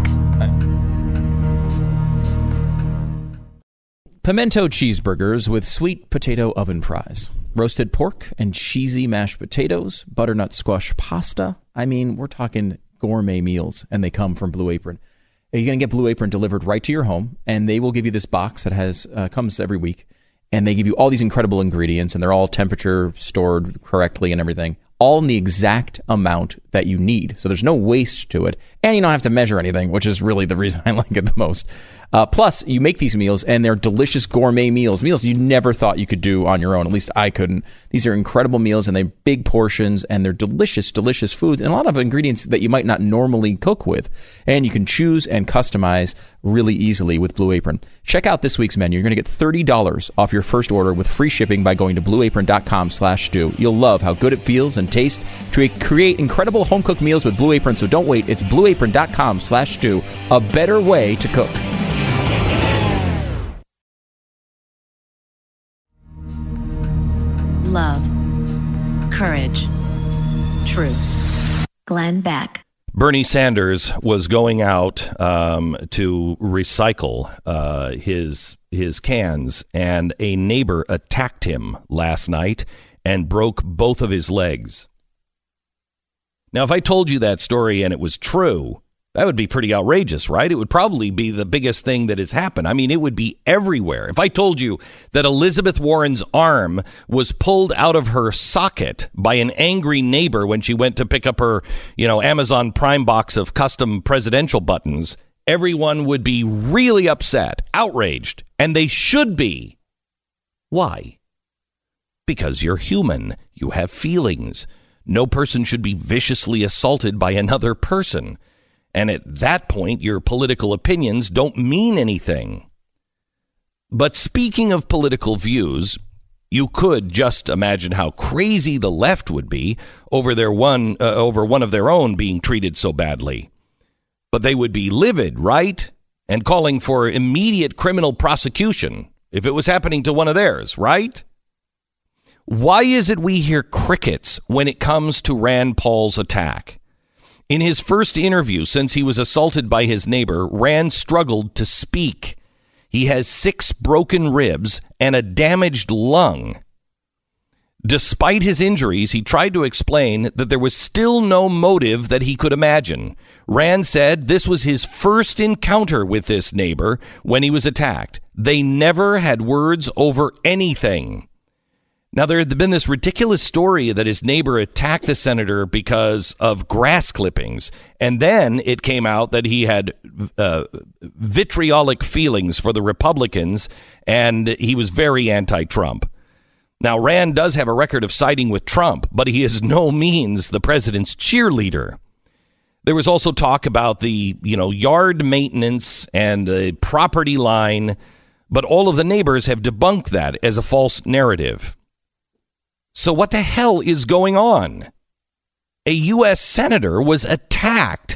Pimento cheeseburgers with sweet potato oven fries, roasted pork and cheesy mashed potatoes, butternut squash pasta. I mean, we're talking gourmet meals, and they come from Blue Apron. You're going to get Blue Apron delivered right to your home, and they will give you this box that has uh, comes every week, and they give you all these incredible ingredients, and they're all temperature stored correctly and everything, all in the exact amount that you need. So there's no waste to it, and you don't have to measure anything, which is really the reason I like it the most. Uh, plus, you make these meals, and they're delicious gourmet meals, meals you never thought you could do on your own. At least I couldn't. These are incredible meals, and they're big portions, and they're delicious, delicious foods, and a lot of ingredients that you might not normally cook with. And you can choose and customize really easily with Blue Apron. Check out this week's menu. You're going to get thirty dollars off your first order with free shipping by going to blueapron.com slash stew. You'll love how good it feels and tastes to create incredible home-cooked meals with Blue Apron, so don't wait. It's blueapron.com slash stew, a better way to cook. Love, courage, truth. Glenn Beck. Bernie Sanders was going out um, to recycle uh, his his cans, and a neighbor attacked him last night and broke both of his legs. Now, if I told you that story and it was true, that would be pretty outrageous, right? It would probably be the biggest thing that has happened. I mean, it would be everywhere. If I told you that Elizabeth Warren's arm was pulled out of her socket by an angry neighbor when she went to pick up her, you know, Amazon Prime box of custom presidential buttons, everyone would be really upset, outraged, and they should be. Why? Because you're human. You have feelings. No person should be viciously assaulted by another person. And at that point, your political opinions don't mean anything. But speaking of political views, you could just imagine how crazy the left would be over their one uh, over one of their own being treated so badly. But they would be livid, right? And calling for immediate criminal prosecution if it was happening to one of theirs, right? Why is it we hear crickets when it comes to Rand Paul's attack? In his first interview since he was assaulted by his neighbor, Rand struggled to speak. He has six broken ribs and a damaged lung. Despite his injuries, he tried to explain that there was still no motive that he could imagine. Rand said this was his first encounter with this neighbor when he was attacked. They never had words over anything. Now, there had been this ridiculous story that his neighbor attacked the senator because of grass clippings. And then it came out that he had uh, vitriolic feelings for the Republicans, and he was very anti-Trump. Now, Rand does have a record of siding with Trump, but he is no means the president's cheerleader. There was also talk about the, you know, yard maintenance and the property line, but all of the neighbors have debunked that as a false narrative. So what the hell is going on? A U S senator was attacked.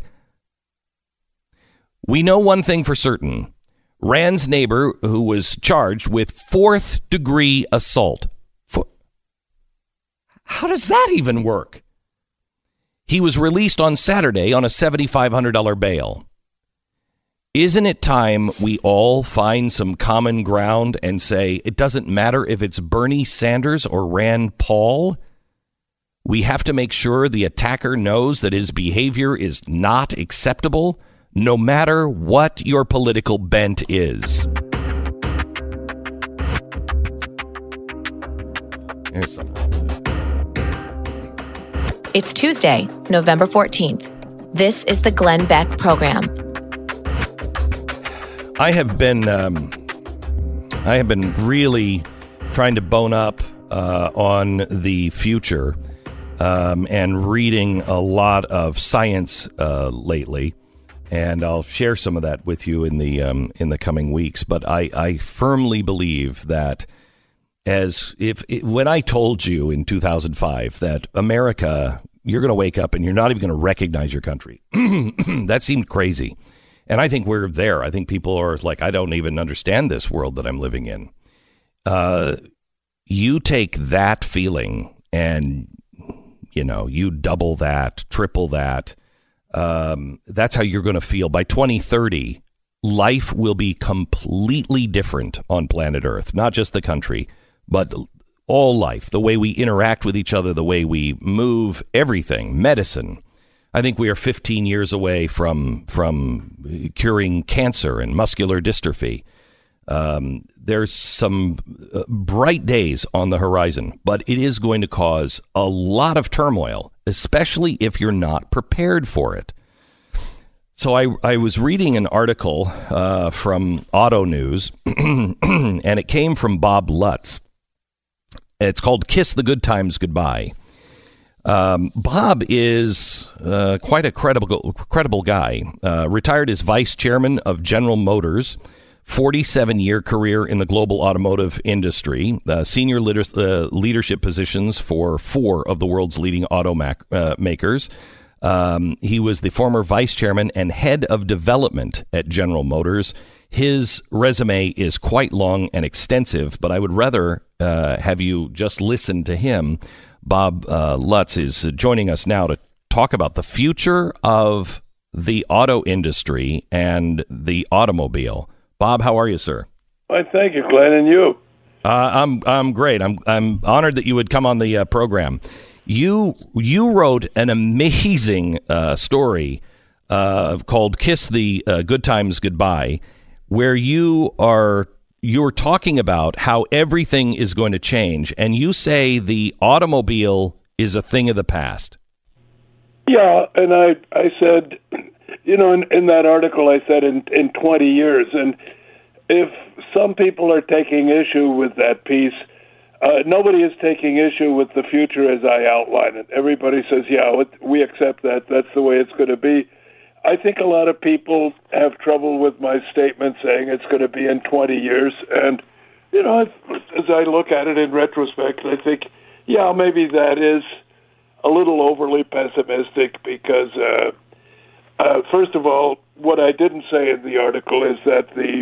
We know one thing for certain. Rand's neighbor, who was charged with fourth degree assault. For- How does that even work? He was released on Saturday on a seven thousand five hundred dollars bail. Isn't it time we all find some common ground and say it doesn't matter if it's Bernie Sanders or Rand Paul? We have to make sure the attacker knows that his behavior is not acceptable, no matter what your political bent is. Here's some. It's Tuesday, November fourteenth. This is the Glenn Beck Program. I have been, um, I have been really trying to bone up uh, on the future um, and reading a lot of science uh, lately, and I'll share some of that with you in the um, in the coming weeks. But I, I firmly believe that as if it, when I told you in two thousand five that America, you're going to wake up and you're not even going to recognize your country, that seemed crazy. And I think we're there. I think people are like, I don't even understand this world that I'm living in. Uh, you take that feeling and, you know, you double that, triple that. Um, that's how you're going to feel. By twenty thirty, life will be completely different on planet Earth. Not just the country, but all life. The way we interact with each other, the way we move, everything, medicine. I think we are fifteen years away from from curing cancer and muscular dystrophy. Um, there's some uh, bright days on the horizon, but it is going to cause a lot of turmoil, especially if you're not prepared for it. So I, I was reading an article uh, from Auto News, and it came from Bob Lutz. It's called Kiss the Good Times Goodbye. Um, Bob is uh, quite a credible credible guy. Uh, retired as vice chairman of General Motors, forty-seven year career in the global automotive industry, uh, senior leader, uh, leadership positions for four of the world's leading auto mac- uh, makers. Um, he was the former vice chairman and head of development at General Motors. His resume is quite long and extensive, but I would rather uh, have you just listen to him. Bob uh, Lutz is joining us now to talk about the future of the auto industry and the automobile. Bob, how are you, sir? Well, thank you, Glenn, and you? Uh, I'm I'm great. I'm I'm honored that you would come on the uh, program. You you wrote an amazing uh, story uh, called "Kiss the uh, Good Times Goodbye," where you are. You're talking about how everything is going to change, and you say the automobile is a thing of the past. Yeah, and I I said, you know, in, in that article, I said in, in twenty years, and if some people are taking issue with that piece. Uh, nobody is taking issue with the future as I outline it. Everybody says, yeah, we accept that. That's the way it's going to be. I think a lot of people have trouble with my statement saying it's going to be in twenty years. And, you know, as I look at it in retrospect, I think, yeah, maybe that is a little overly pessimistic because, uh, uh, first of all, what I didn't say in the article is that the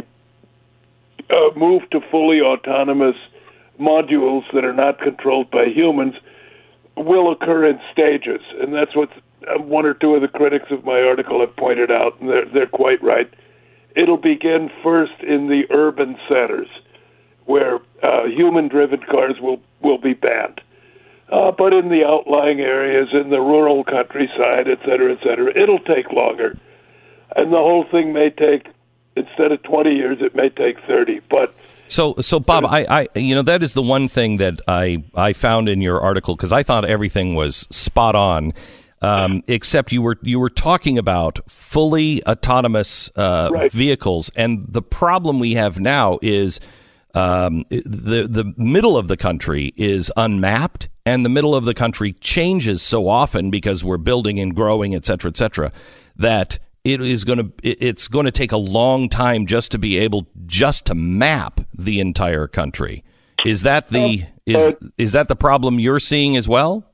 uh, move to fully autonomous modules that are not controlled by humans will occur in stages, and that's what one or two of the critics of my article have pointed out, and they're, they're quite right. It'll begin first in the urban centers, where uh, human-driven cars will, will be banned. Uh, but in the outlying areas, in the rural countryside, et cetera, et cetera, it'll take longer. And the whole thing may take, instead of twenty years, it may take thirty. But So, so Bob, I, I, you know, that is the one thing that I, I found in your article, because I thought everything was spot on, um, except you were you were talking about fully autonomous uh, right. vehicles, and the problem we have now is um, the the middle of the country is unmapped, and the middle of the country changes so often because we're building and growing, et cetera, et cetera, that it is going to it's going to take a long time just to be able just to map the entire country. Is that the is is that the problem you're seeing as well?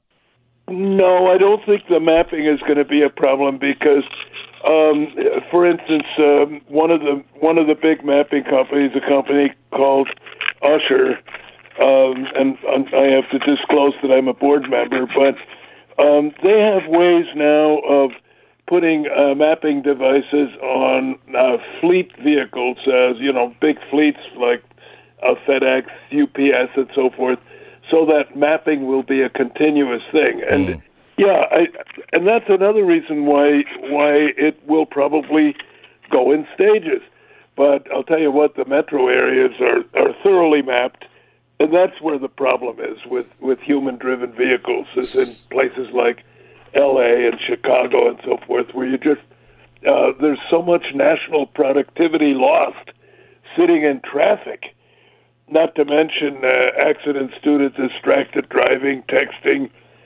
No, I don't think the mapping is going to be a problem because, um, for instance, um, one of the one of the big mapping companies, a company called Usher, um, and, and I have to disclose that I'm a board member, but um, they have ways now of putting uh, mapping devices on uh, fleet vehicles, uh, you know, big fleets like uh, FedEx, U P S, and so forth, so that mapping will be a continuous thing. And mm. yeah, I, and that's another reason why why it will probably go in stages. But I'll tell you what, the metro areas are, are thoroughly mapped, and that's where the problem is with, with human-driven vehicles, is in places like L A and Chicago and so forth, where you just, uh, there's so much national productivity lost sitting in traffic, not to mention uh, accidents due to distracted driving, texting,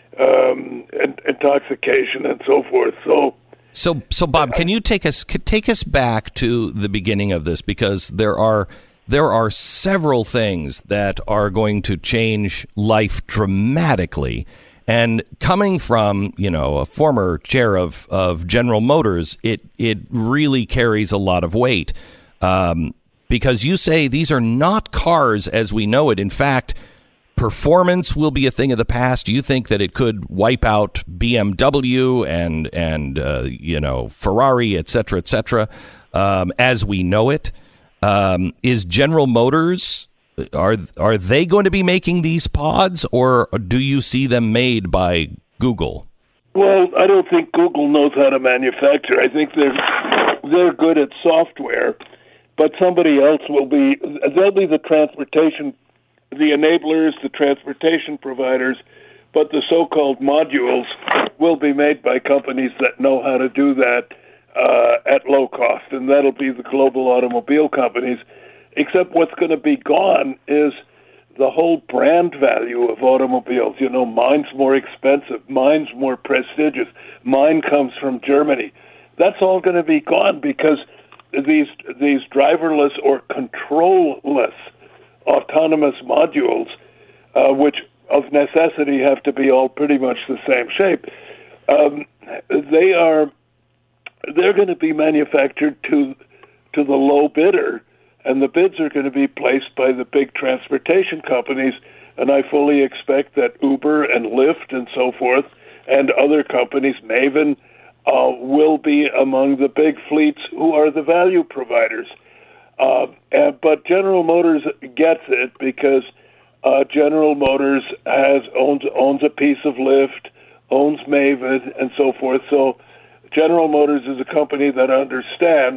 um, and intoxication, and so forth. So, so, so Bob, can you take us take us back to the beginning of this, because there are there are several things that are going to change life dramatically. And coming from, you know, a former chair of, of General Motors, it it really carries a lot of weight, um, because you say these are not cars as we know it. In fact, performance will be a thing of the past. You think that it could wipe out B M W and and uh, you know, Ferrari, et cetera, et cetera, um, as we know it. Um, is General Motors, Are are they going to be making these pods, or do you see them made by Google? Well, I don't think Google knows how to manufacture. I think they're they're good at software, but somebody else will be. They'll be the transportation, the enablers, the transportation providers, but the so-called modules will be made by companies that know how to do that uh, at low cost, and that'll be the global automobile companies. Except what's going to be gone is the whole brand value of automobiles. You know, mine's more expensive, mine's more prestigious, mine comes from Germany. That's all going to be gone because these these driverless or controlless autonomous modules, uh, which of necessity have to be all pretty much the same shape, um, they are they're going to be manufactured to to the low bidder. And the bids are going to be placed by the big transportation companies, and I fully expect that Uber and Lyft and so forth and other companies, Maven, uh, will be among the big fleets who are the value providers. Uh, and, but General Motors gets it because uh, General Motors has owns owns a piece of Lyft, owns Maven, and so forth. So General Motors is a company that understands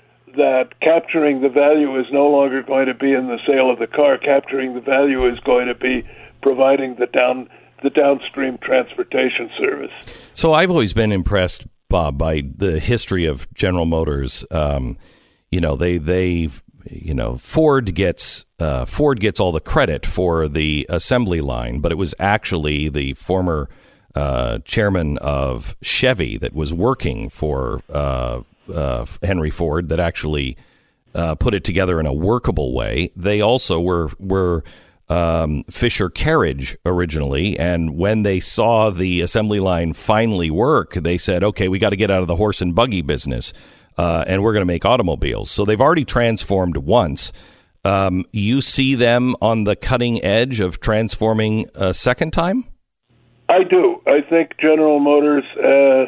that capturing the value is no longer going to be in the sale of the car. Capturing the value is going to be providing the down the downstream transportation service. So I've always been impressed, Bob, by the history of General Motors. Um, you know, they they you know, Ford gets uh, Ford gets all the credit for the assembly line, but it was actually the former uh, chairman of Chevy that was working for uh, uh, Henry Ford that actually uh, put it together in a workable way. They also were were um, Fisher Carriage originally, and when they saw the assembly line finally work, they said, "Okay, we got to get out of the horse and buggy business." Uh, and we're going to make automobiles. So they've already transformed once. Um, you see them on the cutting edge of transforming a second time? I do. I think General Motors uh,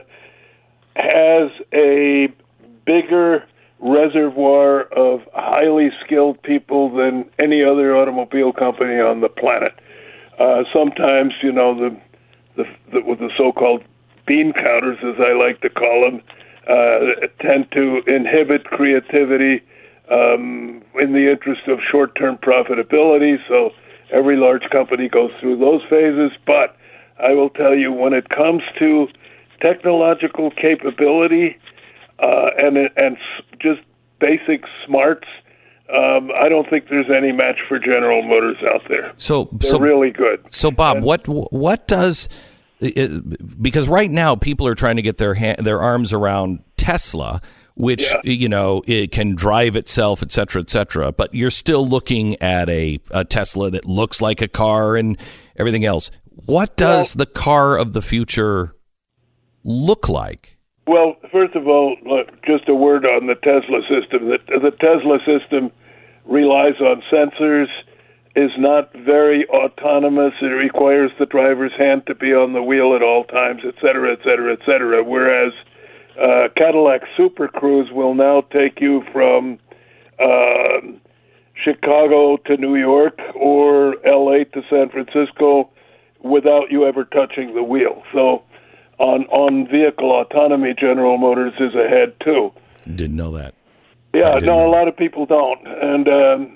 has a bigger reservoir of highly skilled people than any other automobile company on the planet. Uh, sometimes, you know, the, the, the, with the so-called bean counters, as I like to call them, Uh, tend to inhibit creativity um, in the interest of short-term profitability. So every large company goes through those phases. But I will tell you, when it comes to technological capability uh, and and just basic smarts, um, I don't think there's any match for General Motors out there. So they're so, really good. So, Bob, and, what what does It, because right now people are trying to get their hand, their arms around Tesla, which, yeah. you know, it can drive itself, et cetera, et cetera. But you're still looking at a, a Tesla that looks like a car and everything else. What does well, the car of the future look like? Well, first of all, just a word on the Tesla system. The, the Tesla system relies on sensors, is not very autonomous. It requires the driver's hand to be on the wheel at all times, et cetera, et cetera, et cetera. Whereas uh, Cadillac Super Cruise will now take you from uh, Chicago to New York or L A to San Francisco without you ever touching the wheel. So on, on vehicle autonomy, General Motors is ahead too. Didn't know that. Yeah, no, a lot of people don't. And... Um,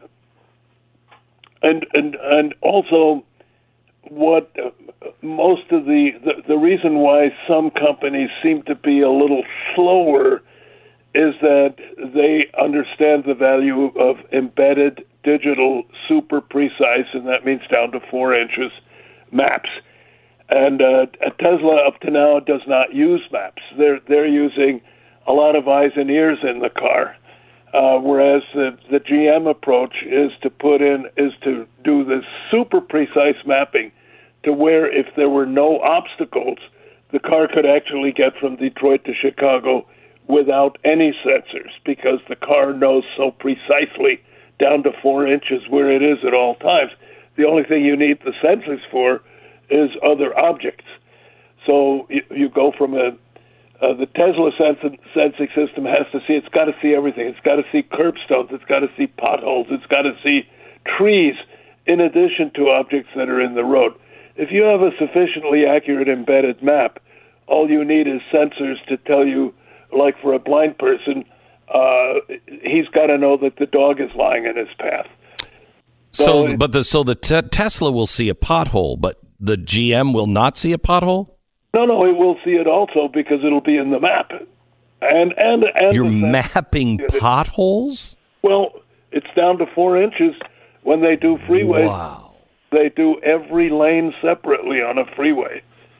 And and and also, what uh, most of the, the the reason why some companies seem to be a little slower is that they understand the value of embedded digital, super precise, and that means down to four inches, maps. And uh, Tesla up to now does not use maps. They're they're using a lot of eyes and ears in the car. Uh, whereas the, the G M approach is to put in, is to do this super precise mapping to where if there were no obstacles, the car could actually get from Detroit to Chicago without any sensors because the car knows so precisely down to four inches where it is at all times. The only thing you need the sensors for is other objects. So you, you go from a Uh, the Tesla sensing, sensing system has to see, it's got to see everything. It's got to see curbstones. It's got to see potholes. It's got to see trees in addition to objects that are in the road. If you have a sufficiently accurate embedded map, all you need is sensors to tell you, like for a blind person, uh, he's got to know that the dog is lying in his path. So, so but the so the te- Tesla will see a pothole, but the G M will not see a pothole? No, no, it will see it also because it'll be in the map. And and and You're mapping potholes? Well, it's down to four inches. When they do freeways, wow. they do every lane separately on a freeway.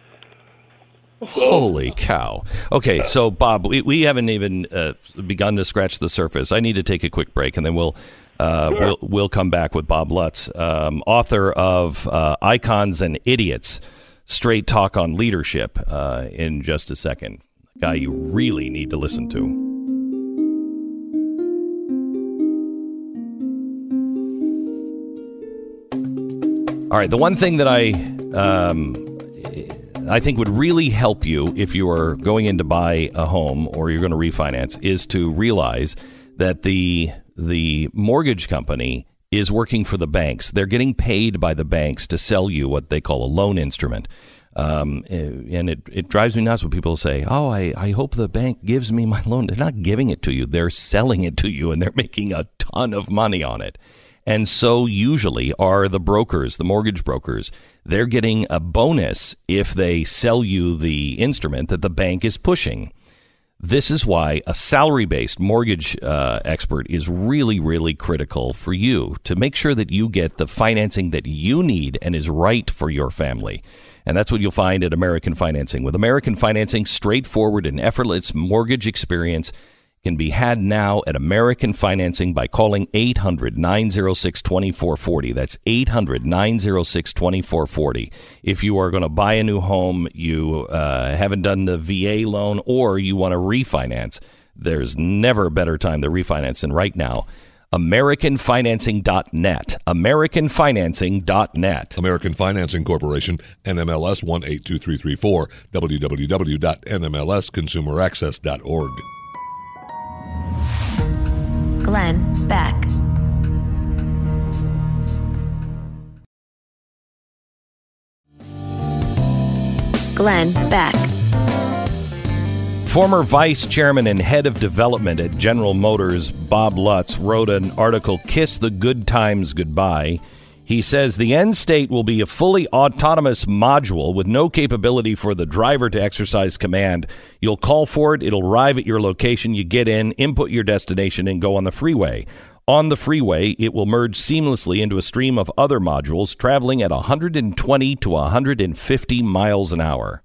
So, holy cow. Okay, so, Bob, we, we haven't even uh, begun to scratch the surface. I need to take a quick break, and then we'll uh, sure. we'll, we'll come back with Bob Lutz, um, author of uh, Icons and Idiots, Straight Talk on Leadership, uh, in just a second. A guy you really need to listen to. All right, the one thing that I um, I think would really help you if you are going in to buy a home or you're going to refinance is to realize that the the mortgage company is working for the banks. They're getting paid by the banks to sell you what they call a loan instrument. Um, and it, it drives me nuts when people say, oh, I, I hope the bank gives me my loan. They're not giving it to you. They're selling it to you, and they're making a ton of money on it. And so usually are the brokers, the mortgage brokers. They're getting a bonus if they sell you the instrument that the bank is pushing. This is why a salary-based mortgage uh, expert is really, really critical for you to make sure that you get the financing that you need and is right for your family. And that's what you'll find at American Financing. With American Financing, straightforward and effortless mortgage experience can be had now at American Financing by calling eight hundred, nine oh six, two four four oh. That's eight hundred, nine oh six, two four four oh. If you are going to buy a new home, you uh, haven't done the V A loan, or you want to refinance, there's never a better time to refinance than right now. American Financing dot net. American Financing dot net. American Financing Corporation, N M L S one eight two three three four, w w w dot n m l s consumer access dot org. Glenn Beck. Glenn Beck. Former vice chairman and head of development at General Motors, Bob Lutz, wrote an article, Kiss the Good Times Goodbye. He says the end state will be a fully autonomous module with no capability for the driver to exercise command. You'll call for it. It'll arrive at your location. You get in, input your destination, and go on the freeway. On the freeway, it will merge seamlessly into a stream of other modules traveling at one hundred twenty to one hundred fifty miles an hour.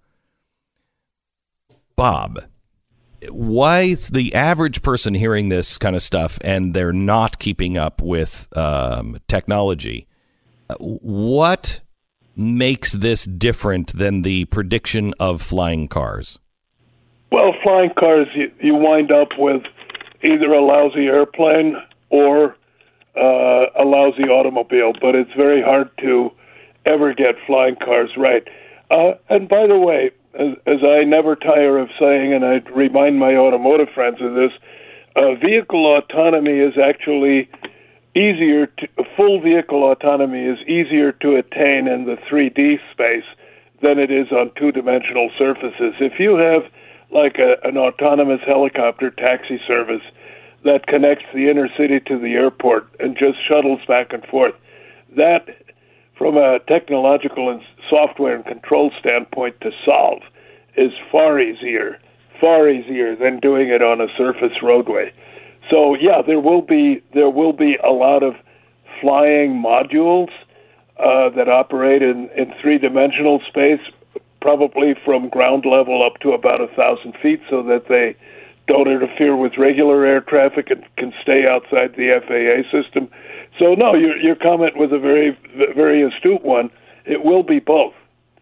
Bob, why is the average person hearing this kind of stuff and they're not keeping up with um, technology? What makes this different than the prediction of flying cars? Well, flying cars, you, you wind up with either a lousy airplane or uh, a lousy automobile, but it's very hard to ever get flying cars right. Uh, and by the way, as, as I never tire of saying, and I remind my automotive friends of this, uh, vehicle autonomy is actually easier to, full vehicle autonomy is easier to attain in the three D space than it is on two-dimensional surfaces. If you have like a, an autonomous helicopter taxi service that connects the inner city to the airport and just shuttles back and forth, that, from a technological and software and control standpoint to solve, is far easier, far easier than doing it on a surface roadway. So yeah, there will be there will be a lot of flying modules uh, that operate in, in three-dimensional space, probably from ground level up to about a thousand feet, so that they don't interfere with regular air traffic and can stay outside the F A A system. So no, your your comment was a very very astute one. It will be both.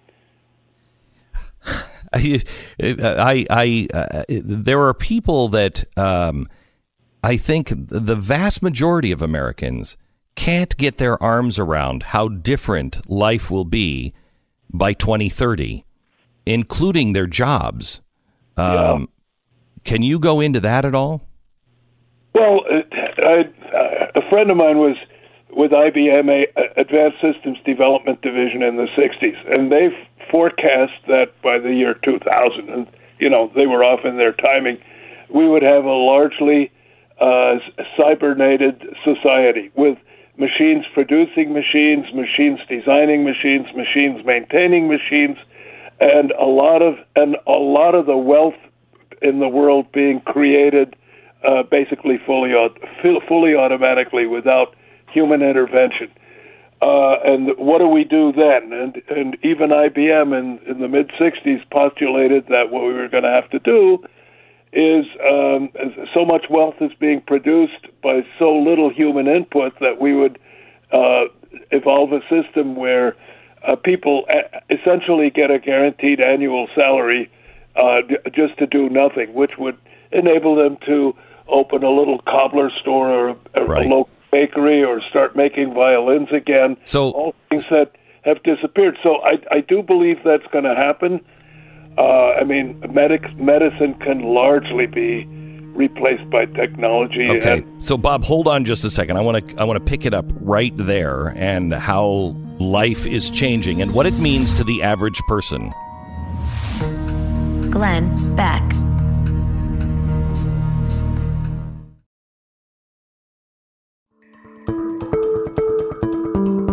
I, I, I uh, there are people that. Um, I think the vast majority of Americans can't get their arms around how different life will be by twenty thirty, including their jobs. Um, yeah. Can you go into that at all? Well, I, a friend of mine was with I B M, a Advanced Systems Development Division in the sixties, and they forecast that by the year two thousand, and you know they were off in their timing, we would have a largely Uh, cybernated society with machines producing machines, machines designing machines, machines maintaining machines, and a lot of and a lot of the wealth in the world being created uh, basically fully fully automatically without human intervention. Uh, and what do we do then? And and even I B M in, in the mid sixties postulated that what we were going to have to do is um, so much wealth is being produced by so little human input that we would uh, evolve a system where uh, people essentially get a guaranteed annual salary uh, just to do nothing, which would enable them to open a little cobbler store or a, right. a local bakery or start making violins again. So all things that have disappeared. So I, I do believe that's going to happen. Uh, I mean, medic, medicine can largely be replaced by technology. Okay, and so Bob, hold on just a second. I want to I want to pick it up right there and how life is changing and what it means to the average person. Glenn Beck.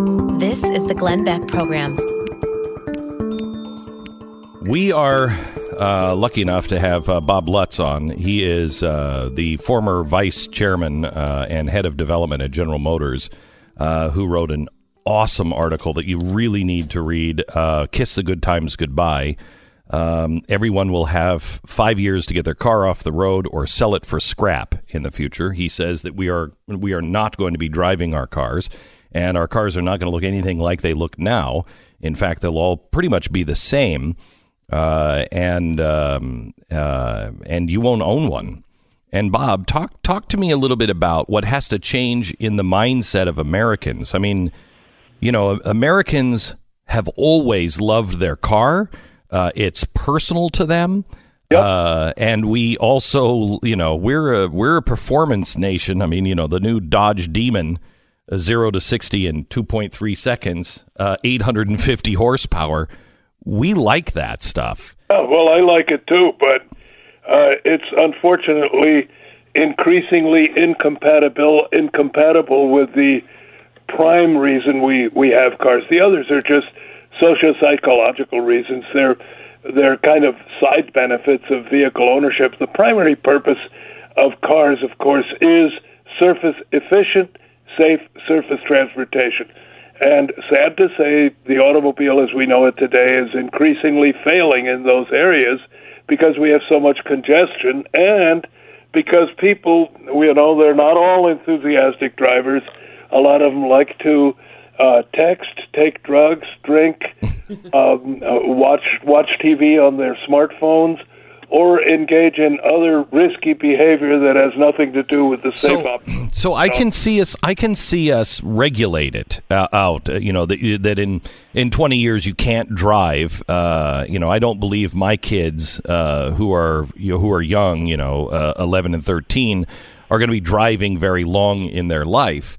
This is the Glenn Beck Program. We are uh, lucky enough to have uh, Bob Lutz on. He is uh, the former vice chairman uh, and head of development at General Motors, uh, who wrote an awesome article that you really need to read, uh, Kiss the Good Times Goodbye. Um, everyone will have five years to get their car off the road or sell it for scrap in the future. He says that we are we are not going to be driving our cars, and our cars are not going to look anything like they look now. In fact, they'll all pretty much be the same, uh, and um, uh, and you won't own one. And Bob, talk talk to me a little bit about what has to change in the mindset of Americans. I mean, you know, Americans have always loved their car. Uh, it's personal to them. Yep. Uh, and we also, you know, we're a, we're a performance nation. I mean, you know, the new Dodge Demon, uh, zero to sixty in two point three seconds, uh, eight hundred fifty horsepower. We like that stuff. Oh, well, I like it too, but uh, it's unfortunately increasingly incompatible incompatible with the prime reason we, we have cars. The others are just socio-psychological reasons. They're they're kind of side benefits of vehicle ownership. The primary purpose of cars, of course, is surface efficient, safe surface transportation. And sad to say, the automobile as we know it today is increasingly failing in those areas because we have so much congestion and because people, you know, they're not all enthusiastic drivers. A lot of them like to Uh, text, take drugs, drink, um, uh, watch watch T V on their smartphones, or engage in other risky behavior that has nothing to do with the safe so, option. So I can see us. I can see us regulate it uh, out. Uh, you know that that in in twenty years you can't drive. Uh, you know I don't believe my kids uh, who are you know, who are young, you know, uh, eleven and thirteen, are going to be driving very long in their life.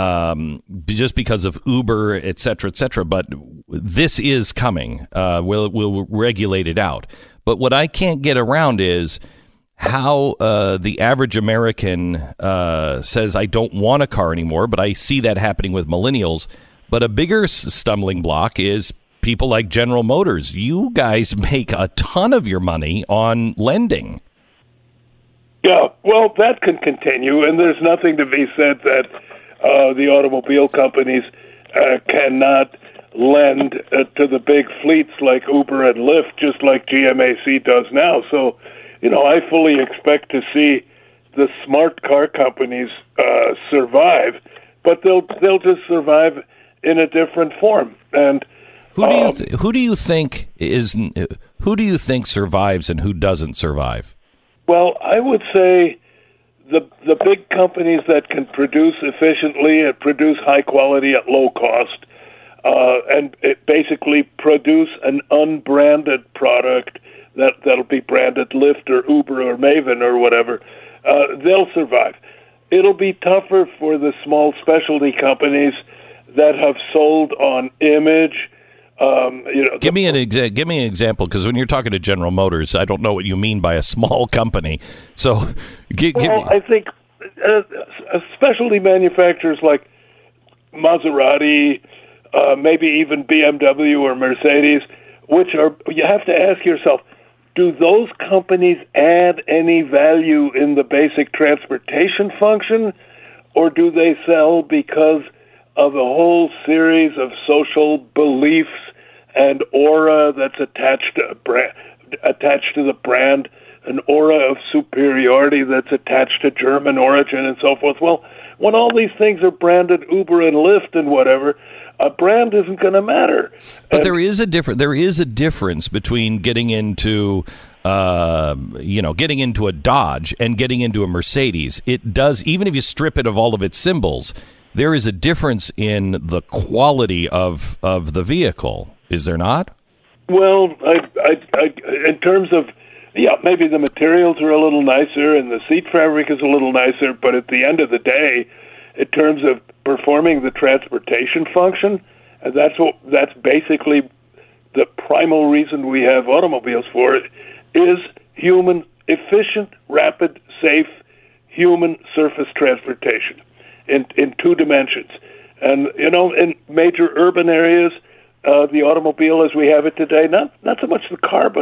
Um, just because of Uber, et cetera, et cetera. But this is coming. Uh, we'll, we'll regulate it out. But what I can't get around is how uh, the average American uh, says, I don't want a car anymore, but I see that happening with millennials. But a bigger stumbling block is people like General Motors. You guys make a ton of your money on lending. Yeah, well, that can continue, and there's nothing to be said that Uh, the automobile companies uh, cannot lend uh, to the big fleets like Uber and Lyft, just like G M A C does now. So, you know, I fully expect to see the smart car companies uh, survive, but they'll they'll just survive in a different form. And who do you um, th- who do you think is who do you think survives and who doesn't survive? Well, I would say the the big companies that can produce efficiently and produce high quality at low cost, uh, and it basically produce an unbranded product that that'll be branded Lyft or Uber or Maven or whatever, uh, they'll survive. It'll be tougher for the small specialty companies that have sold on image. Um, you know, give me an exa- give me an example, because when you're talking to General Motors, I don't know what you mean by a small company. So, give, well, give me. I think uh, specialty manufacturers like Maserati, uh, maybe even B M W or Mercedes, which are you have to ask yourself, do those companies add any value in the basic transportation function, or do they sell because of a whole series of social beliefs and aura that's attached to a brand, attached to the brand, an aura of superiority that's attached to German origin and so forth? Well, when all these things are branded Uber and Lyft and whatever, a brand isn't going to matter. But and, there is a different. There is a difference between getting into, uh, you know, getting into a Dodge and getting into a Mercedes. It does, even if you strip it of all of its symbols, there is a difference in the quality of of the vehicle. Is there not? Well, I, I, I, in terms of, yeah, maybe the materials are a little nicer and the seat fabric is a little nicer, but at the end of the day, in terms of performing the transportation function, and that's what that's basically the primal reason we have automobiles for it, is human, efficient, rapid, safe, human surface transportation in in two dimensions. And, you know, in major urban areas, uh, the automobile as we have it today, not not so much the car, but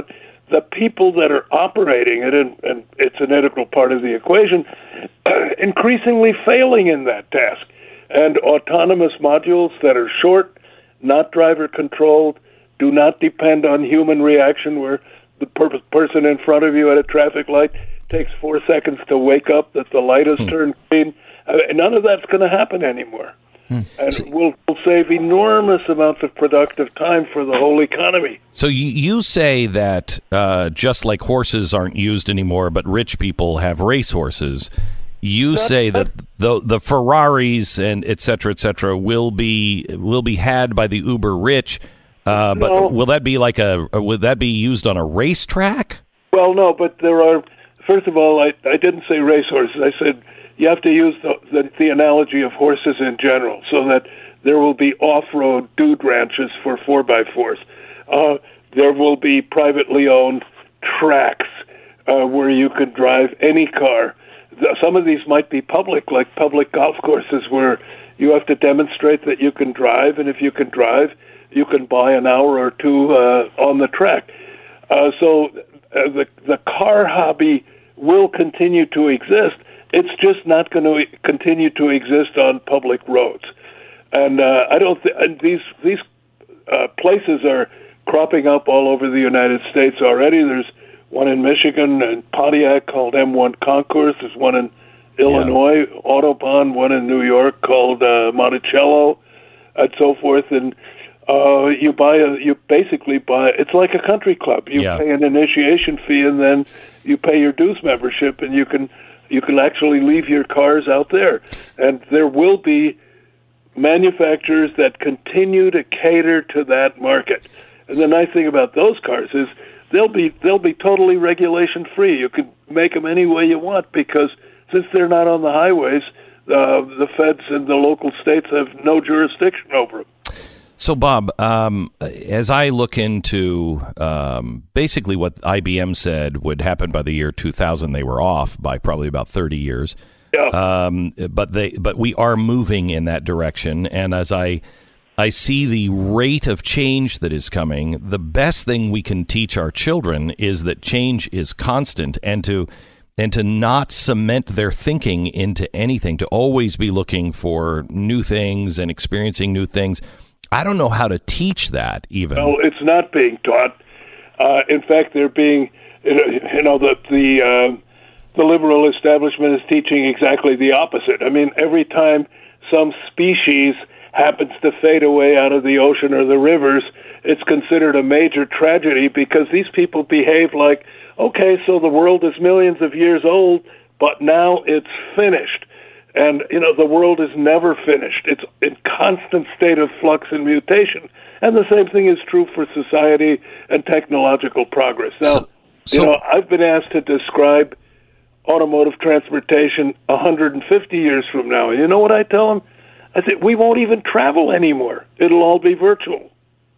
the people that are operating it, and, and it's an integral part of the equation, increasingly failing in that task. And autonomous modules that are short, not driver-controlled, do not depend on human reaction, where the per- person in front of you at a traffic light takes four seconds to wake up that the light has hmm. turned green. Uh, none of that's going to happen anymore. Hmm. And so, we'll, we'll save enormous amounts of productive time for the whole economy. So you, you say that uh, just like horses aren't used anymore, but rich people have racehorses. You that, say that the the Ferraris and et cetera, et cetera, will be will be had by the uber rich. Uh, but no. will that be like a? Would that be used on a racetrack? Well, no. But there are. First of all, I I didn't say racehorses. I said you have to use the, the the analogy of horses in general, so that there will be off-road dude ranches for four by fours. Uh, there will be privately owned tracks uh, where you could drive any car. Some of these might be public, like public golf courses, where you have to demonstrate that you can drive, and if you can drive, you can buy an hour or two uh, on the track. Uh, so uh, the the car hobby will continue to exist. It's just not going to continue to exist on public roads. And uh, I don't. Th- and these these uh, places are cropping up all over the United States already. There's one in Michigan and Pontiac called M one Concourse. There's one in Illinois, yeah. Autobahn, one in New York called uh, Monticello, and so forth. And uh, you buy a, you basically buy, it's like a country club. You yeah. pay an initiation fee, and then you pay your dues membership, and you can you can actually leave your cars out there. And there will be manufacturers that continue to cater to that market. And the nice thing about those cars is They'll be they'll be totally regulation free. You can make them any way you want, because since they're not on the highways, uh, the feds and the local states have no jurisdiction over them. So, Bob, um, as I look into um, basically what I B M said would happen by the year two thousand, they were off by probably about thirty years. Yeah. Um, but they but we are moving in that direction, and as I. I see the rate of change that is coming. The best thing we can teach our children is that change is constant, and to and to not cement their thinking into anything, to always be looking for new things and experiencing new things. I don't know how to teach that even. No, it's not being taught. Uh, in fact, they're being, you know, the the uh, the liberal establishment is teaching exactly the opposite. I mean, every time some species happens to fade away out of the ocean or the rivers, it's considered a major tragedy, because these people behave like, okay, so the world is millions of years old, but now it's finished. And, you know, the world is never finished. It's in constant state of flux and mutation. And the same thing is true for society and technological progress. Now, so, so, you know, I've been asked to describe automotive transportation one hundred fifty years from now. And you know what I tell them? I said, we won't even travel anymore. It'll all be virtual.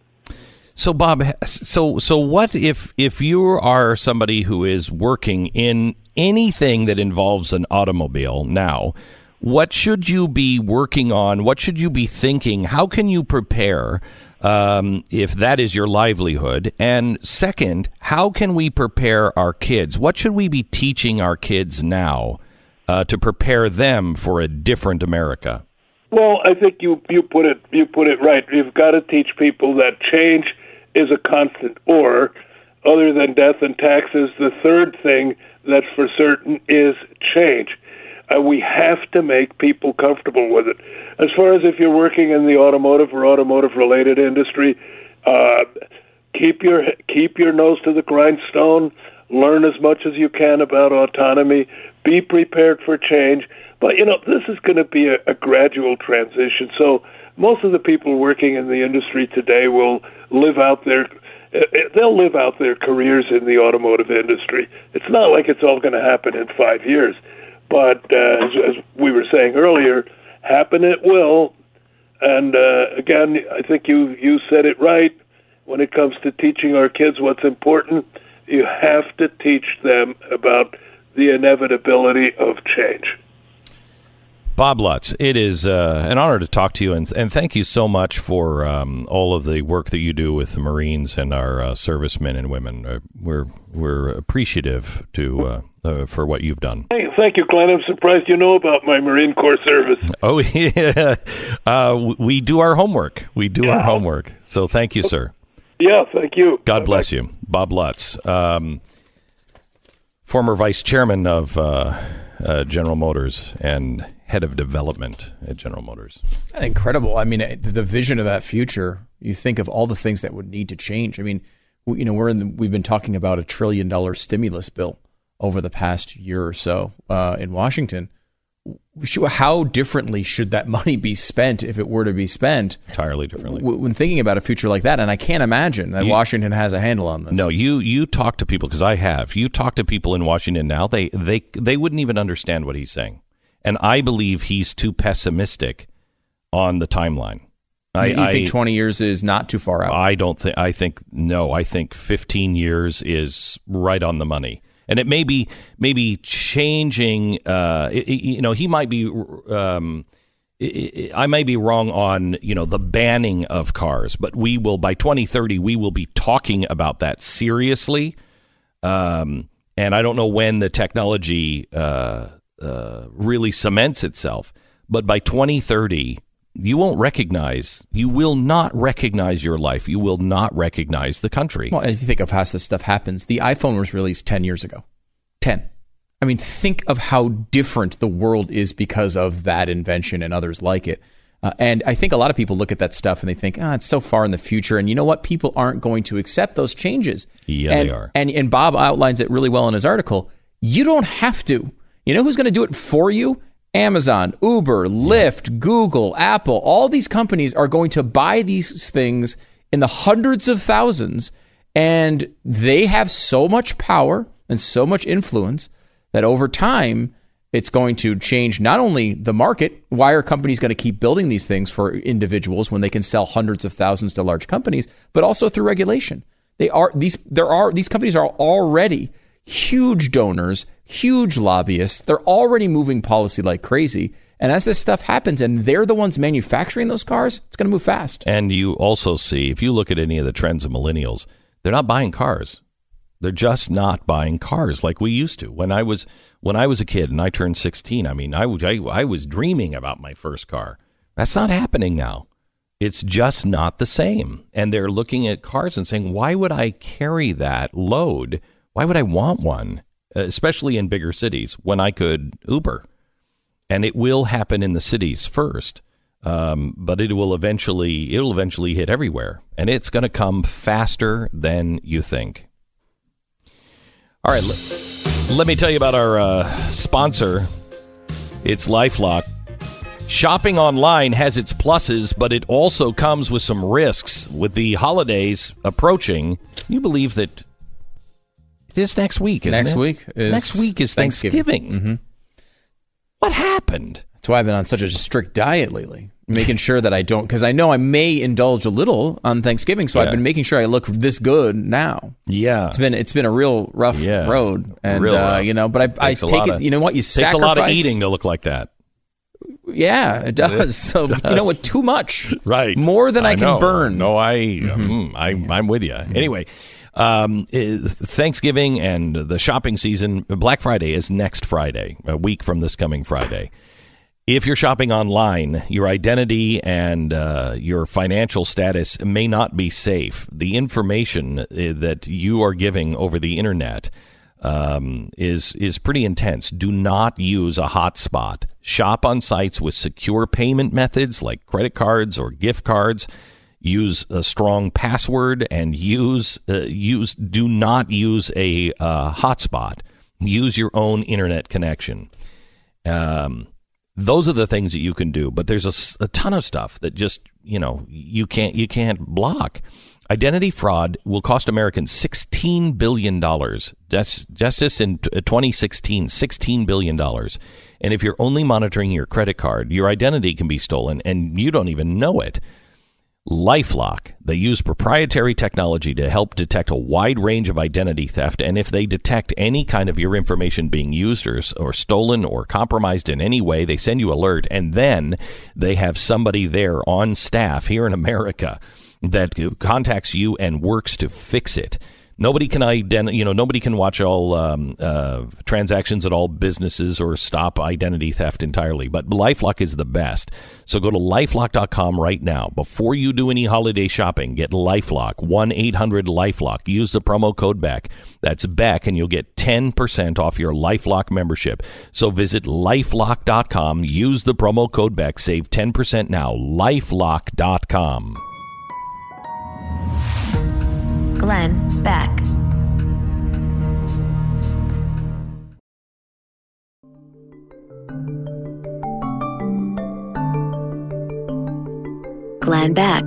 So, Bob, so so what if if you are somebody who is working in anything that involves an automobile now, what should you be working on? What should you be thinking? How can you prepare um, if that is your livelihood? And second, how can we prepare our kids? What should we be teaching our kids now uh, to prepare them for a different America? Well, I think you, you put it you put it right. You've got to teach people that change is a constant, or other than death and taxes, the third thing that's for certain is change. Uh, we have to make people comfortable with it. As far as if you're working in the automotive or automotive-related industry, uh, keep your keep your nose to the grindstone. Learn as much as you can about autonomy. Be prepared for change. But, you know, this is going to be a, a gradual transition. So most of the people working in the industry today will live out their, they'll live out their careers in the automotive industry. It's not like it's all going to happen in five years. But uh, as, as we were saying earlier, happen it will. And uh, again, I think you, you said it right. When it comes to teaching our kids what's important, you have to teach them about the inevitability of change. Bob Lutz, it is uh, an honor to talk to you, and, and thank you so much for um, all of the work that you do with the Marines and our uh, servicemen and women. Uh, we're we're appreciative to uh, uh, for what you've done. Hey, thank you, Glenn. I'm surprised you know about my Marine Corps service. Oh, yeah. Uh, we do our homework. We do yeah. our homework. So thank you, sir. Yeah, thank you. God Bye-bye. bless you. Bob Lutz, um, former vice chairman of uh, uh, General Motors and head of development at General Motors. Incredible. I mean, the vision of that future, you think of all the things that would need to change. I mean, we, you know, we're in the, we've been talking about a trillion dollar stimulus bill over the past year or so uh, in Washington. How differently should that money be spent if it were to be spent? Entirely differently. When thinking about a future like that, and I can't imagine that you, Washington has a handle on this. No, you you talk to people, because I have. You talk to people in Washington now, they, they, they wouldn't even understand what he's saying. And I believe he's too pessimistic on the timeline. I, you think I, twenty years is not too far out? I don't think. I think no. I think fifteen years is right on the money, and it may be maybe changing. Uh, it, you know, he might be. Um, I may be wrong on you know the banning of cars, but we will by twenty thirty we will be talking about that seriously. Um, and I don't know when the technology uh, uh, really cements itself, but by twenty thirty. You won't recognize, you will not recognize your life. You will not recognize the country. Well, as you think of how this stuff happens, the iPhone was released ten years ago. ten. I mean, think of how different the world is because of that invention and others like it. Uh, and I think a lot of people look at that stuff and they think, ah, oh, it's so far in the future. And you know what? People aren't going to accept those changes. Yeah, and, they are. And, and Bob outlines it really well in his article. You don't have to. You know who's going to do it for you? Amazon, Uber, Lyft, yeah. Google, Apple, all these companies are going to buy these things in the hundreds of thousands, and they have so much power and so much influence that over time, it's going to change not only the market. Why are companies going to keep building these things for individuals when they can sell hundreds of thousands to large companies, but also through regulation? They are these. There are these companies are already huge donors, huge lobbyists. They're already moving policy like crazy. And as this stuff happens and they're the ones manufacturing those cars, it's going to move fast. And you also see, if you look at any of the trends of millennials, they're not buying cars. They're just not buying cars like we used to. When I was when I was a kid and I turned sixteen, I mean, I, I, I was dreaming about my first car. That's not happening now. It's just not the same. And they're looking at cars and saying, why would I carry that load? Why would I want one, especially in bigger cities, when I could Uber? And it will happen in the cities first, um, but it will eventually it'll eventually hit everywhere, and it's going to come faster than you think. All right, let, let me tell you about our uh, sponsor. It's LifeLock. Shopping online has its pluses, but it also comes with some risks. With the holidays approaching, can you believe that it is next week, isn't next it? Week is next week is Thanksgiving. Thanksgiving. Mm-hmm. What happened? That's why I've been on such a strict diet lately, making sure that I don't, because I know I may indulge a little on Thanksgiving, so yeah. I've been making sure I look this good now. Yeah, it's been it's been a real rough yeah. road, and real uh, rough. you know, but I, I take it. Of, you know what? You takes sacrifice. a lot of eating to look like that. Yeah, it does. It so does. You know what? Too much, right? More than I, I can know. burn. No, I, mm-hmm. I, I'm with you. Mm-hmm. Anyway. Um, Thanksgiving and the shopping season, Black Friday is next Friday, a week from this coming Friday. If you're shopping online, your identity and uh, your financial status may not be safe. The information that you are giving over the internet um, is is pretty intense. Do not use a hotspot. Shop on sites with secure payment methods like credit cards or gift cards. Use a strong password and use uh, use. Do not use a uh, hotspot. Use your own internet connection. Um, those are the things that you can do. But there's a, a ton of stuff that just you know you can't you can't block. Identity fraud will cost Americans sixteen billion dollars. That's just this in twenty sixteen, sixteen billion dollars. And if you're only monitoring your credit card, your identity can be stolen, and you don't even know it. LifeLock. They use proprietary technology to help detect a wide range of identity theft, and if they detect any kind of your information being used or, or stolen or compromised in any way, they send you alert, and then they have somebody there on staff here in America that contacts you and works to fix it. Nobody can ident- you know, nobody can watch all um, uh, transactions at all businesses or stop identity theft entirely. But LifeLock is the best. So go to lifelock dot com right now. Before you do any holiday shopping, get LifeLock. one eight hundred LifeLock. Use the promo code Beck. That's Beck, and you'll get ten percent off your LifeLock membership. So visit lifelock dot com. Use the promo code Beck. Save ten percent now. lifelock dot com. Glenn Beck. Glenn Beck.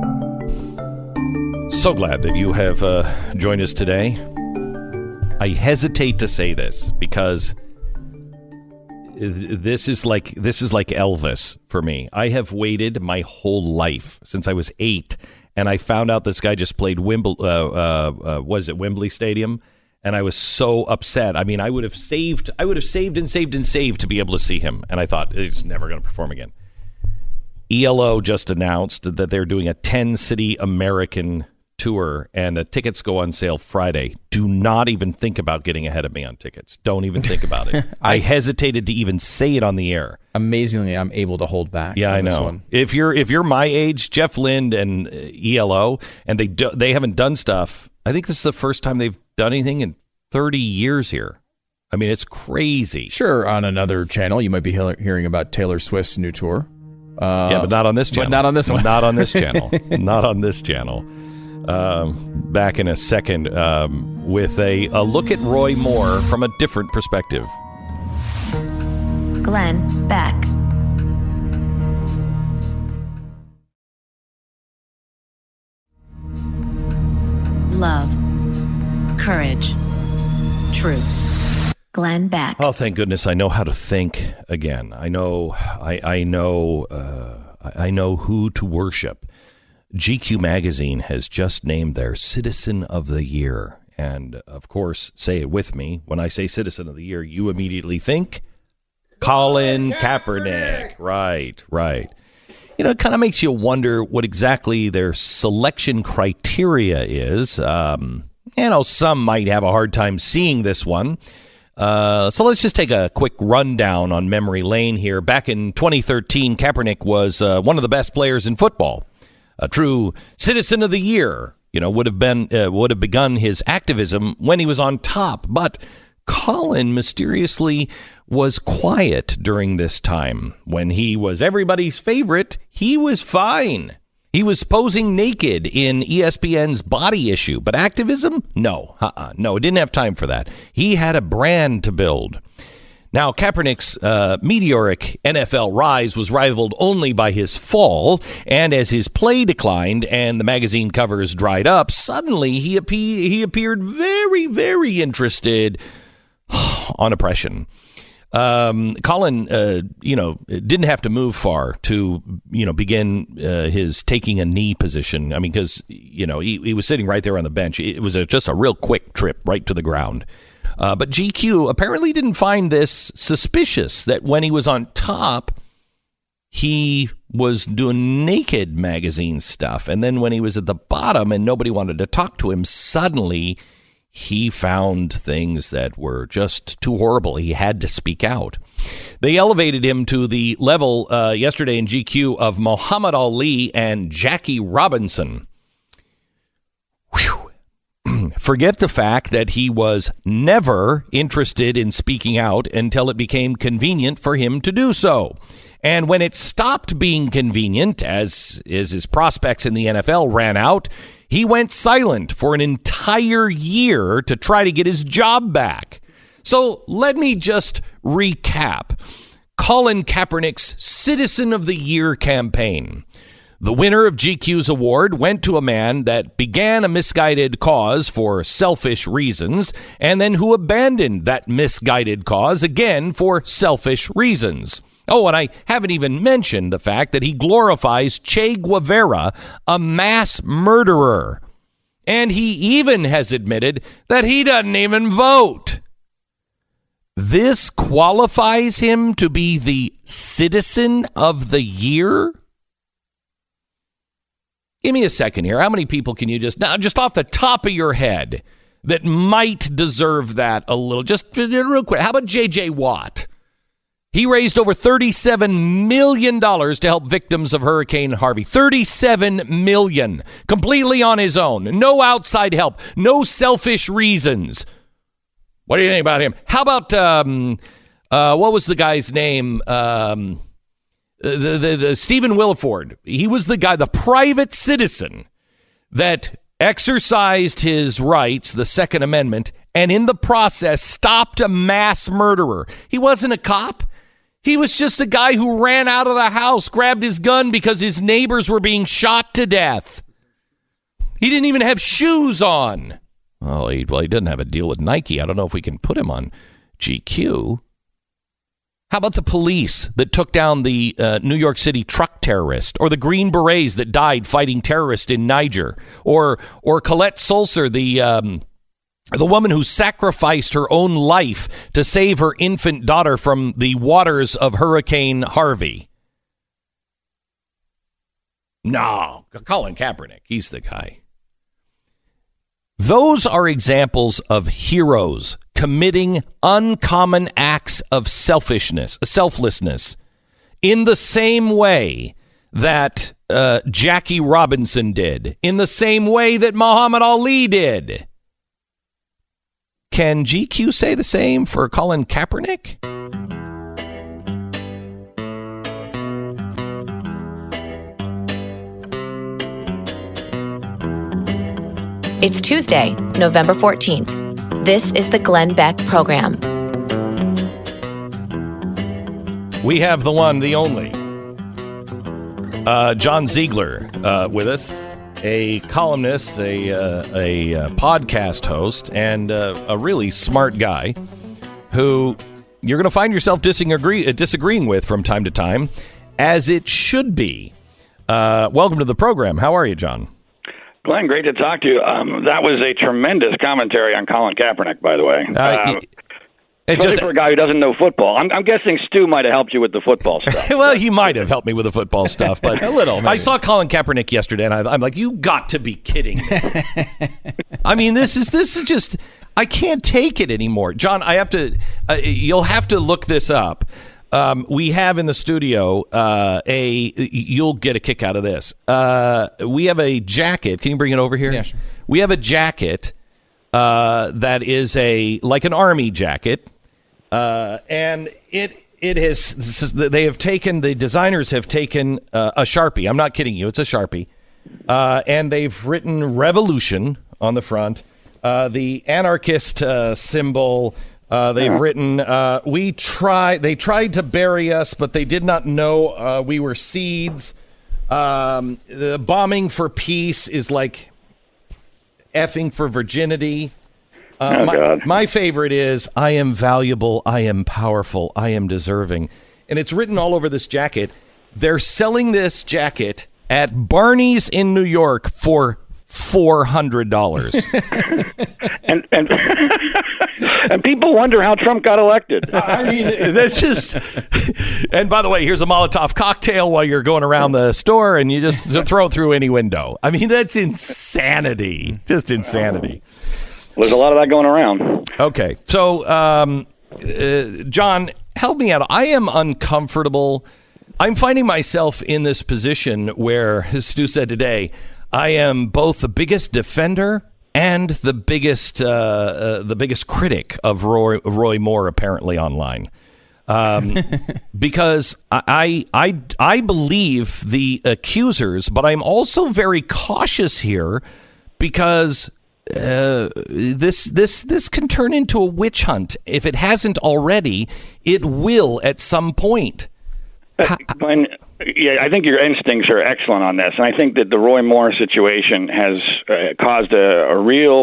So glad that you have uh, joined us today. I hesitate to say this because this is like this is like Elvis for me. I have waited my whole life since I was eight. And I found out this guy just played Wimble, uh, uh, uh, was it Wembley Stadium? And I was so upset. I mean, I would have saved, I would have saved and saved and saved to be able to see him. And I thought, he's never going to perform again. E L O just announced that they're doing a ten-city American tour, and the tickets go on sale Friday. Do not even think about getting ahead of me on tickets. Don't even think about it. I hesitated to even say it on the air. Amazingly, I'm able to hold back. Yeah, on I know. This one. If you're if you're my age, Jeff Lind and E L O, and they do, they haven't done stuff. I think this is the first time they've done anything in thirty years here. I mean, it's crazy. Sure, on another channel, you might be he- hearing about Taylor Swift's new tour. Uh, yeah, but not on this channel. But not on this one. Not on this channel. Not on this channel. Um, back in a second um, with a, a look at Roy Moore from a different perspective. Glenn Beck. Love, courage, truth. Glenn Beck. Oh, thank goodness! I know how to think again. I know. I, I know. Uh, I know who to worship. G Q magazine has just named their Citizen of the Year. And, of course, say it with me. When I say Citizen of the Year, you immediately think Colin Kaepernick. Right, right. You know, it kind of makes you wonder what exactly their selection criteria is. Um, you know, some might have a hard time seeing this one. Uh, so let's just take a quick rundown on memory lane here. Back in twenty thirteen, Kaepernick was uh, one of the best players in football. A true Citizen of the Year, you know, would have been uh, would have begun his activism when he was on top. But Colin mysteriously was quiet during this time. When he was everybody's favorite, he was fine. He was posing naked in E S P N's Body Issue. But activism? No. Uh-uh. No, it didn't have time for that. He had a brand to build. Now, Kaepernick's uh, meteoric N F L rise was rivaled only by his fall, and as his play declined and the magazine covers dried up, suddenly he, appe- he appeared very, very interested on oppression. Um, Colin, uh, you know, didn't have to move far to, you know, begin uh, his taking a knee position. I mean, because, you know, he, he was sitting right there on the bench. It was a, just a real quick trip right to the ground. Uh, but G Q apparently didn't find this suspicious, that when he was on top, he was doing naked magazine stuff. And then when he was at the bottom and nobody wanted to talk to him, suddenly he found things that were just too horrible. He had to speak out. They elevated him to the level uh, yesterday in G Q of Muhammad Ali and Jackie Robinson. Whew. Forget the fact that he was never interested in speaking out until it became convenient for him to do so. And when it stopped being convenient, as is his prospects in the N F L ran out, he went silent for an entire year to try to get his job back. So let me just recap Colin Kaepernick's Citizen of the Year campaign. The winner of G Q's award went to a man that began a misguided cause for selfish reasons, and then who abandoned that misguided cause again for selfish reasons. Oh, and I haven't even mentioned the fact that he glorifies Che Guevara, a mass murderer. And he even has admitted that he doesn't even vote. This qualifies him to be the Citizen of the Year? Give me a second here. How many people can you just, now, just off the top of your head, that might deserve that a little? Just real quick. How about J J Watt? He raised over thirty-seven million dollars to help victims of Hurricane Harvey. thirty-seven million dollars. Completely on his own. No outside help. No selfish reasons. What do you think about him? How about, um, uh, what was the guy's name? Um, the, the, the Stephen Williford. He was the guy, the private citizen that exercised his rights, the Second Amendment, and in the process stopped a mass murderer. He wasn't a cop. He was just a guy who ran out of the house, grabbed his gun because his neighbors were being shot to death. He didn't even have shoes on. Oh, he, well, he doesn't have a deal with Nike. I don't know if we can put him on G Q. How about the police that took down the uh, New York City truck terrorist, or the Green Berets that died fighting terrorists in Niger, or or Colette Sulzer, the um, the woman who sacrificed her own life to save her infant daughter from the waters of Hurricane Harvey? No, Colin Kaepernick, he's the guy. Those are examples of heroes committing uncommon acts of selfishness, selflessness, in the same way that uh, Jackie Robinson did, in the same way that Muhammad Ali did. Can G Q say the same for Colin Kaepernick? It's Tuesday, November fourteenth. This is the Glenn Beck Program. We have the one, the only, uh, John Ziegler uh, with us, a columnist, a, uh, a uh, podcast host, and uh, a really smart guy who you're going to find yourself disagree, uh, disagreeing with from time to time, as it should be. Uh, welcome to the program. How are you, John? Glenn, great to talk to you. Um, that was a tremendous commentary on Colin Kaepernick, by the way. Uh, um, especially just, for a guy who doesn't know football. I'm, I'm guessing Stu might have helped you with the football stuff. Well, he might have helped me with the football stuff, but a little. Maybe. I saw Colin Kaepernick yesterday, and I, I'm like, "You got to be kidding me!" I mean, this is this is just. I can't take it anymore, John. I have to. Uh, you'll have to look this up. Um, we have in the studio uh, a. You'll get a kick out of this. Uh, we have a jacket. Can you bring it over here? Yeah, sure. We have a jacket uh, that is a like an army jacket, uh, and it it has. They have taken the designers have taken uh, a Sharpie. I'm not kidding you. It's a Sharpie, uh, and they've written "Revolution" on the front. Uh, the anarchist uh, symbol. Uh, they've written, uh, we try, they tried to bury us, but they did not know uh, we were seeds. Um, the bombing for peace is like effing for virginity. Uh, oh, my, God. my favorite is, I am valuable, I am powerful, I am deserving. And it's written all over this jacket. They're selling this jacket at Barney's in New York for four hundred dollars. and and and people wonder how Trump got elected. I mean, that's just. And by the way, here's a Molotov cocktail while you're going around the store, and you just throw it through any window. I mean, that's insanity. Just insanity. There's a lot of that going around. Okay, so um, uh, John, help me out. I am uncomfortable. I'm finding myself in this position where, as Stu said today, I am both the biggest defender and the biggest uh, uh, the biggest critic of Roy, Roy Moore, apparently online, um, because I, I I believe the accusers, but I'm also very cautious here because uh, this this this can turn into a witch hunt. If it hasn't already, it will at some point. Uh, Glenn, yeah, I think your instincts are excellent on this, and I think that the Roy Moore situation has uh, caused a, a real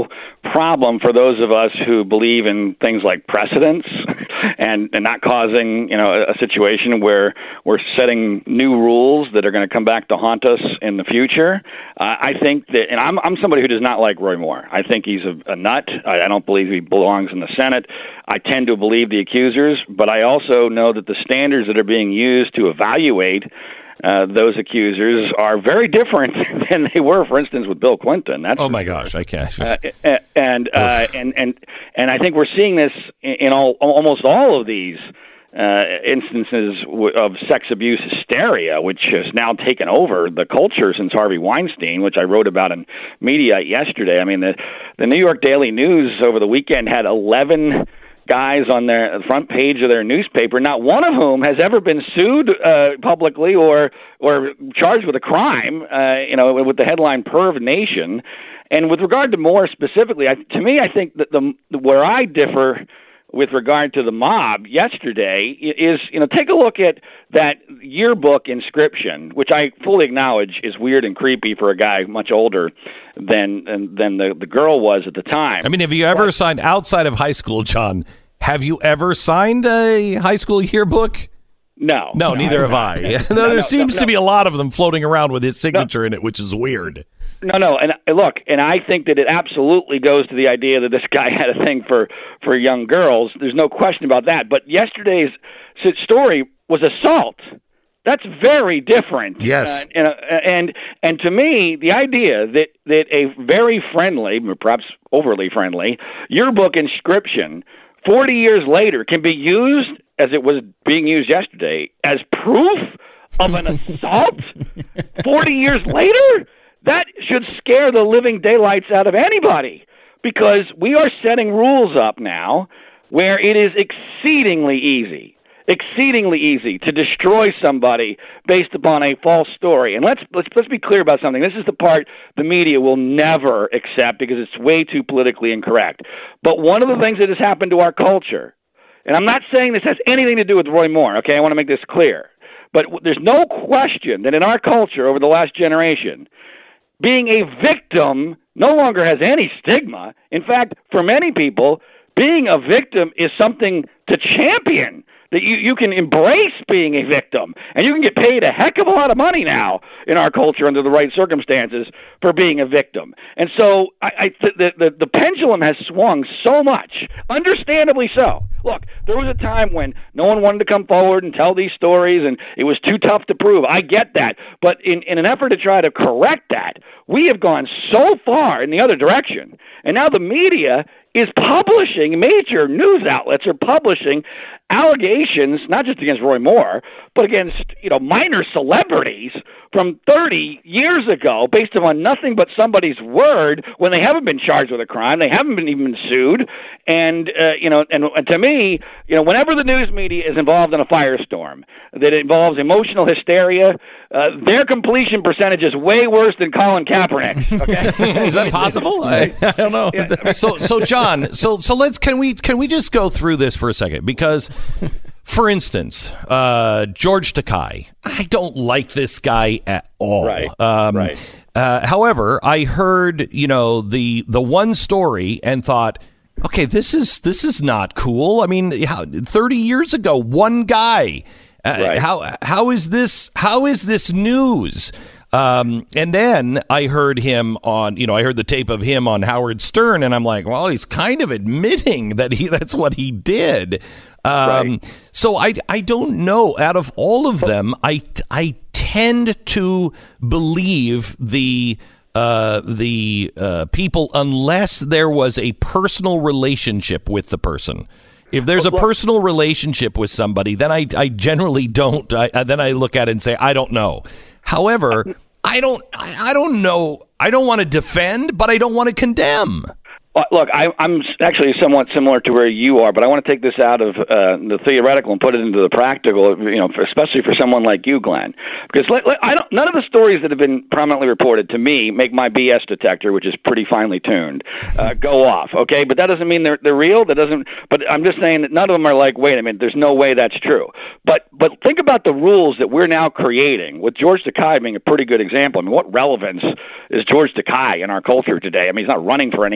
problem for those of us who believe in things like precedents and, and not causing, you know, a, a situation where we're setting new rules that are going to come back to haunt us in the future. Uh, I think that, and I'm, I'm somebody who does not like Roy Moore. I think he's a, a nut. I, I don't believe he belongs in the Senate. I tend to believe the accusers, but I also know that the standards that are being used to evaluate Uh, those accusers are very different than they were, for instance, with Bill Clinton. That's oh my gosh, I can't. Uh, and uh, and and and I think we're seeing this in all almost all of these uh, instances of sex abuse hysteria, which has now taken over the culture since Harvey Weinstein, which I wrote about in Mediaite yesterday. I mean, the the New York Daily News over the weekend had eleven guys on their front page of their newspaper, not one of whom has ever been sued uh, publicly or or charged with a crime, uh, you know, with the headline Perv Nation. And with regard to Moore specifically, I, to me, I think that the where I differ with regard to the mob yesterday is, you know, take a look at that yearbook inscription, which I fully acknowledge is weird and creepy for a guy much older than than the, the girl was at the time. I mean, have you ever but, signed outside of high school, John? Have you ever signed a high school yearbook? No. No, no neither have I. no, there no, seems no, to no. be a lot of them floating around with his signature no. in it, which is weird. No, no, and uh, look, and I think that it absolutely goes to the idea that this guy had a thing for, for young girls. There's no question about that. But yesterday's story was assault. That's very different. Yes. Uh, and, uh, and and to me, the idea that, that a very friendly, perhaps overly friendly, yearbook inscription forty years later can be used, as it was being used yesterday, as proof of an assault forty years later? That should scare the living daylights out of anybody, because we are setting rules up now where it is exceedingly easy, exceedingly easy to destroy somebody based upon a false story. And let's let's let's be clear about something. This is the part the media will never accept because it's way too politically incorrect. But one of the things that has happened to our culture, and I'm not saying this has anything to do with Roy Moore, okay? I want to make this clear. But there's no question that in our culture over the last generation, being a victim no longer has any stigma. In fact, for many people, being a victim is something to champion, that you, you can embrace being a victim, and you can get paid a heck of a lot of money now in our culture under the right circumstances for being a victim. And so I, I the, the, the pendulum has swung so much, understandably so. Look, there was a time when no one wanted to come forward and tell these stories, and it was too tough to prove. I get that. But in, in an effort to try to correct that, we have gone so far in the other direction. And now the media is publishing, major news outlets are publishing allegations, not just against Roy Moore, but against, you know, minor celebrities from thirty years ago based upon nothing but somebody's word when they haven't been charged with a crime. They haven't been even sued. And, uh, you know, and, and to me, you know, whenever the news media is involved in a firestorm that involves emotional hysteria, uh, their completion percentage is way worse than Colin Kaepernick. Okay? Is that possible? I, I don't know. Yeah. So, so John, so so let's can we can we just go through this for a second? Because, for instance, uh, George Takei, I don't like this guy at all. Right. Um, right. Uh, however, I heard you know the the one story and thought, okay, this is this is not cool. I mean, how, thirty years ago, one guy. Uh, right. How how is this how is this news? Um, and then I heard him on, you know, I heard the tape of him on Howard Stern, and I'm like, well, he's kind of admitting that he that's what he did. Um, right. So I, I don't know. Out of all of them, I I tend to believe the uh, the uh, people unless there was a personal relationship with the person. If there's a personal relationship with somebody, then I, I generally don't. I, then I look at it and say, I don't know. However, I don't I, I don't know. I don't want to defend, but I don't want to condemn. Well, look, I, I'm actually somewhat similar to where you are, but I want to take this out of uh, the theoretical and put it into the practical, you know, for, especially for someone like you, Glenn. Because let, let, I don't, none of the stories that have been prominently reported to me make my B S detector, which is pretty finely tuned, uh, go off, okay? But that doesn't mean they're, they're real. That doesn't. But I'm just saying that none of them are like, wait a minute, there's no way that's true. But but think about the rules that we're now creating, with George Takei being a pretty good example. I mean, what relevance is George Takei in our culture today? I mean, he's not running for anything. He doesn't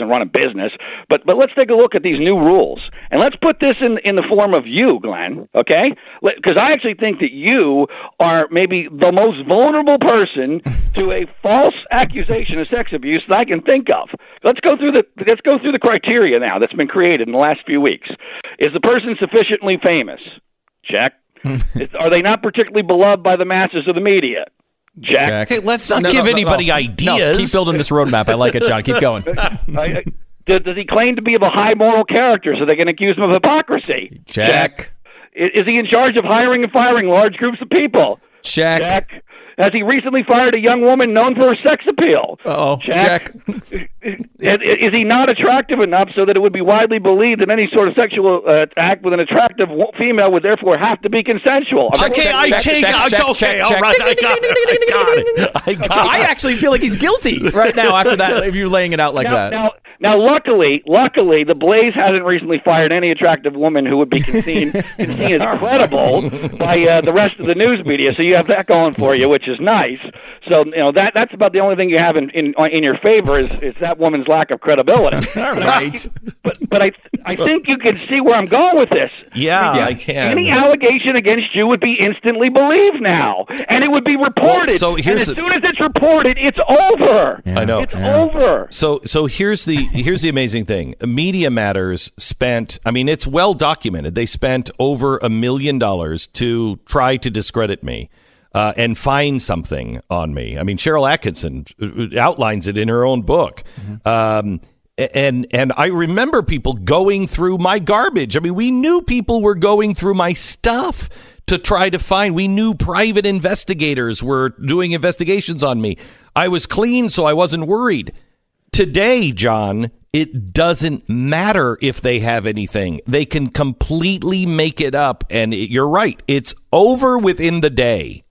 run a business. But but let's take a look at these new rules, and let's put this in in the form of you, Glenn. Okay, because I actually think that you are maybe the most vulnerable person to a false accusation of sex abuse that I can think of. Let's go through the let's go through the criteria now that's been created in the last few weeks. Is the person sufficiently famous? Check. Is, are they not particularly beloved by the masses of the media? Check. Check. Hey, let's not no, give no, anybody no, ideas. No, keep building this roadmap. I like it, John. Keep going. I, does, does he claim to be of a high moral character so they can accuse him of hypocrisy? Check. Check. Is, is he in charge of hiring and firing large groups of people? Check. Check. Has he recently fired a young woman known for her sex appeal? Uh-oh. Check. Check. Is, is he not attractive enough so that it would be widely believed that any sort of sexual uh, act with an attractive female would therefore have to be consensual? Check, okay, check, I check, take check, check, okay, check, all check, right, I got it, I got it, I got it. I actually feel like he's guilty right now after that, if you're laying it out like now, that. Now, Now, luckily, luckily, the Blaze hasn't recently fired any attractive woman who would be seen, seen as credible by uh, the rest of the news media. So you have that going for you, which is nice. So you know that that's about the only thing you have in in, in your favor is, is that woman's lack of credibility. All right, but but I I think you can see where I'm going with this. Yeah, I, I can. Any allegation against you would be instantly believed now, and it would be reported. Well, so here's and as the, soon as it's reported, it's over. Yeah, I know it's yeah. over. So so here's the here's the amazing thing. Media Matters spent. I mean, it's well documented. They spent over a million dollars to try to discredit me. Uh, and find something on me. I mean, Cheryl Atkinson outlines it in her own book. Mm-hmm. Um, and and I remember people going through my garbage. I mean, we knew people were going through my stuff to try to find. We knew private investigators were doing investigations on me. I was clean, so I wasn't worried. Today, John, it doesn't matter if they have anything. They can completely make it up. And it, you're right. It's over within the day.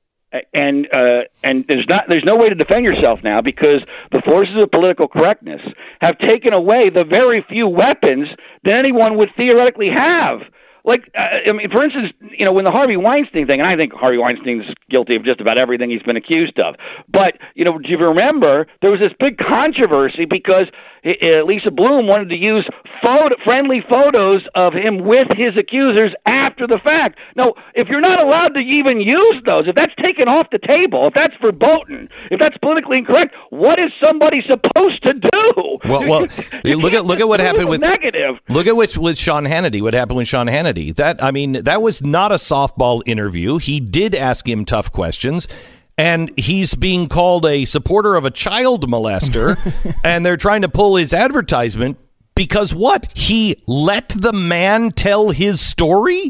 And uh, and there's not there's no way to defend yourself now because the forces of political correctness have taken away the very few weapons that anyone would theoretically have. Like, uh, I mean, for instance, you know, when the Harvey Weinstein thing, and I think Harvey Weinstein's guilty of just about everything he's been accused of. But, you know, do you remember there was this big controversy because uh, Lisa Bloom wanted to use photo, friendly photos of him with his accusers after the fact. Now, if you're not allowed to even use those, if that's taken off the table, if that's verboten, if that's politically incorrect, what is somebody supposed to do? Well, well, look at look at what happened with negative. Look at which with Sean Hannity. What happened with Sean Hannity? That I mean, that was not a softball interview. He did ask him tough questions. And he's being called a supporter of a child molester, and they're trying to pull his advertisement because what? He let the man tell his story?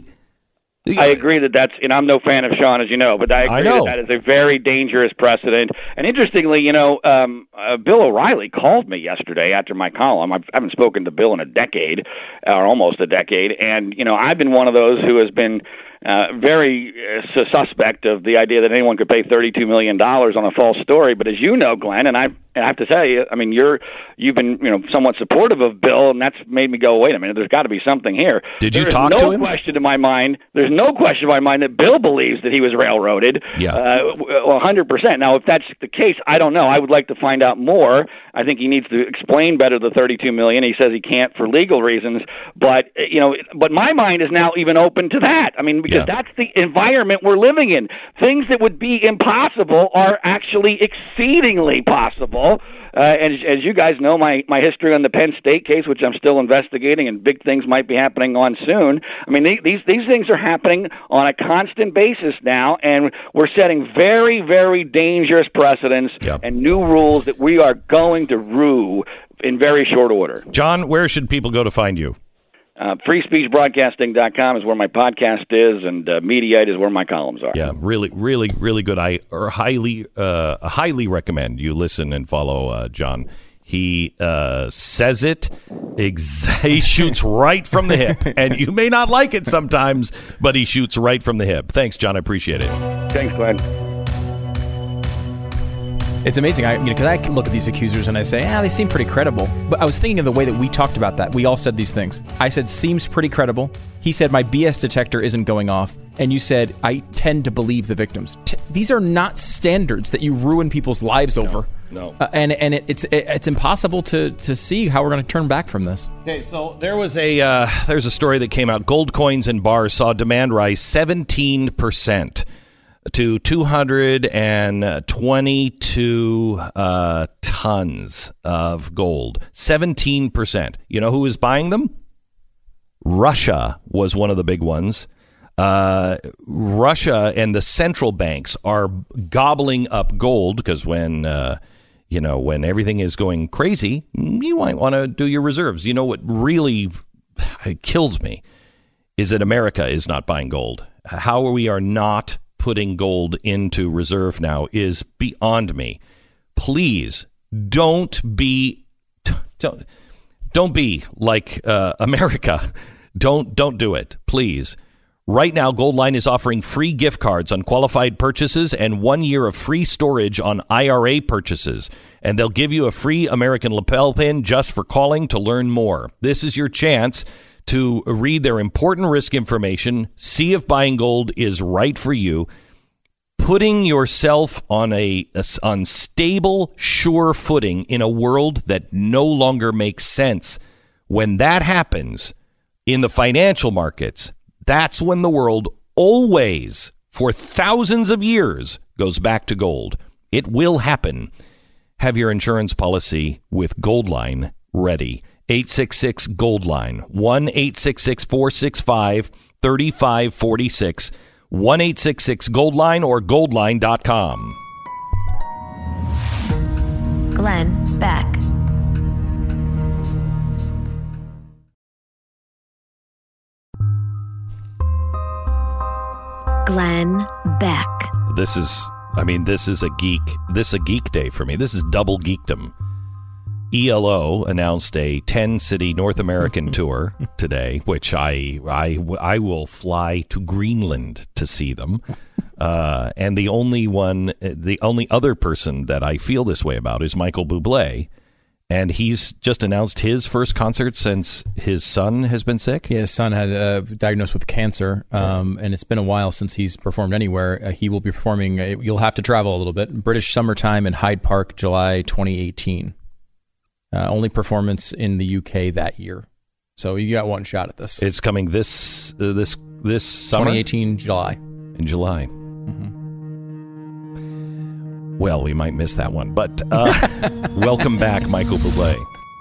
I agree that that's, and I'm no fan of Sean, as you know, but I agree I know. that that is a very dangerous precedent. And interestingly, you know, um, uh, Bill O'Reilly called me yesterday after my column. I've, I haven't spoken to Bill in a decade, or almost a decade, and, you know, I've been one of those who has been Uh, very uh, suspect of the idea that anyone could pay thirty-two million dollars on a false story. But as you know, Glenn, and I, and I have to tell you, I mean, you're you've been you know somewhat supportive of Bill, and that's made me go, wait a minute, there's got to be something here. Did you There's talk no to him? Question in my mind. There's no question in my mind that Bill believes that he was railroaded. Yeah, uh, one hundred percent. Now, if that's the case, I don't know. I would like to find out more. I think he needs to explain better the thirty-two million dollars. He says he can't for legal reasons, but you know, but my mind is now even open to that. I mean, because Yeah. that's the environment we're living in. Things that would be impossible are actually exceedingly possible. Uh, and as, as you guys know, my, my history on the Penn State case, which I'm still investigating, and big things might be happening on soon. I mean, they, these these things are happening on a constant basis now, and we're setting very, very dangerous precedents Yep. and new rules that we are going to rue in very short order. John, where should people go to find you? Uh, free speech broadcasting dot com is where my podcast is, and uh, Mediaite is where my columns are. Yeah, really, really, really good. I or highly, uh, highly recommend you listen and follow uh, John. He uh, says it. Ex- he shoots right from the hip, and you may not like it sometimes, but he shoots right from the hip. Thanks, John. I appreciate it. Thanks, Glenn. It's amazing. I, you know, because I can look at these accusers and I say, ah, they seem pretty credible. But I was thinking of the way that we talked about that. We all said these things. I said, seems pretty credible. He said, my B S detector isn't going off. and you said, I tend to believe the victims. T- these are not standards that you ruin people's lives over. No. no. Uh, and and it, it's it, it's impossible to, to see how we're going to turn back from this. Okay, so there was a uh, there's a story that came out. Gold coins in bars saw demand rise seventeen percent to two hundred twenty-two uh, tons of gold. seventeen percent. You know who was buying them? Russia was one of the big ones. Uh, Russia and the central banks are gobbling up gold because when, uh, you know, when everything is going crazy, you might want to do your reserves. You know what really kills me is that America is not buying gold. How we are not putting gold into reserve now is beyond me. Please don't be, don't, don't be like uh, America. Don't don't do it, please. Right now, Goldline is offering free gift cards on qualified purchases and one year of free storage on I R A purchases. And they'll give you a free American lapel pin just for calling to learn more. This is your chance to read their important risk information, see if buying gold is right for you, putting yourself on a, a on stable, sure footing in a world that no longer makes sense. When that happens in the financial markets, that's when the world always, for thousands of years, goes back to gold. It will happen. Have your insurance policy with Goldline ready. eight six six Goldline. one eight six six four six five three five four six. one eight six six Goldline or goldline dot com. Glenn Beck. Glenn Beck. This is, I mean, this is a geek. This is a geek day for me. This is double geekdom. E L O announced a ten-city North American tour today, which I, I, I will fly to Greenland to see them. Uh, and the only one, the only other person that I feel this way about is Michael Bublé. And he's just announced his first concert since his son has been sick. Yeah, his son had uh, diagnosed with cancer, um, and it's been a while since he's performed anywhere. Uh, he will be performing, uh, you'll have to travel a little bit, British Summertime in Hyde Park, July twenty eighteen. Uh, only performance in the U K that year. So you got one shot at this. It's coming this uh, this this summer? twenty eighteen, July. In July. Mm-hmm. Well, we might miss that one, but uh, welcome back, Michael Bublé.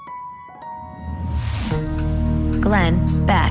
Glenn Beck.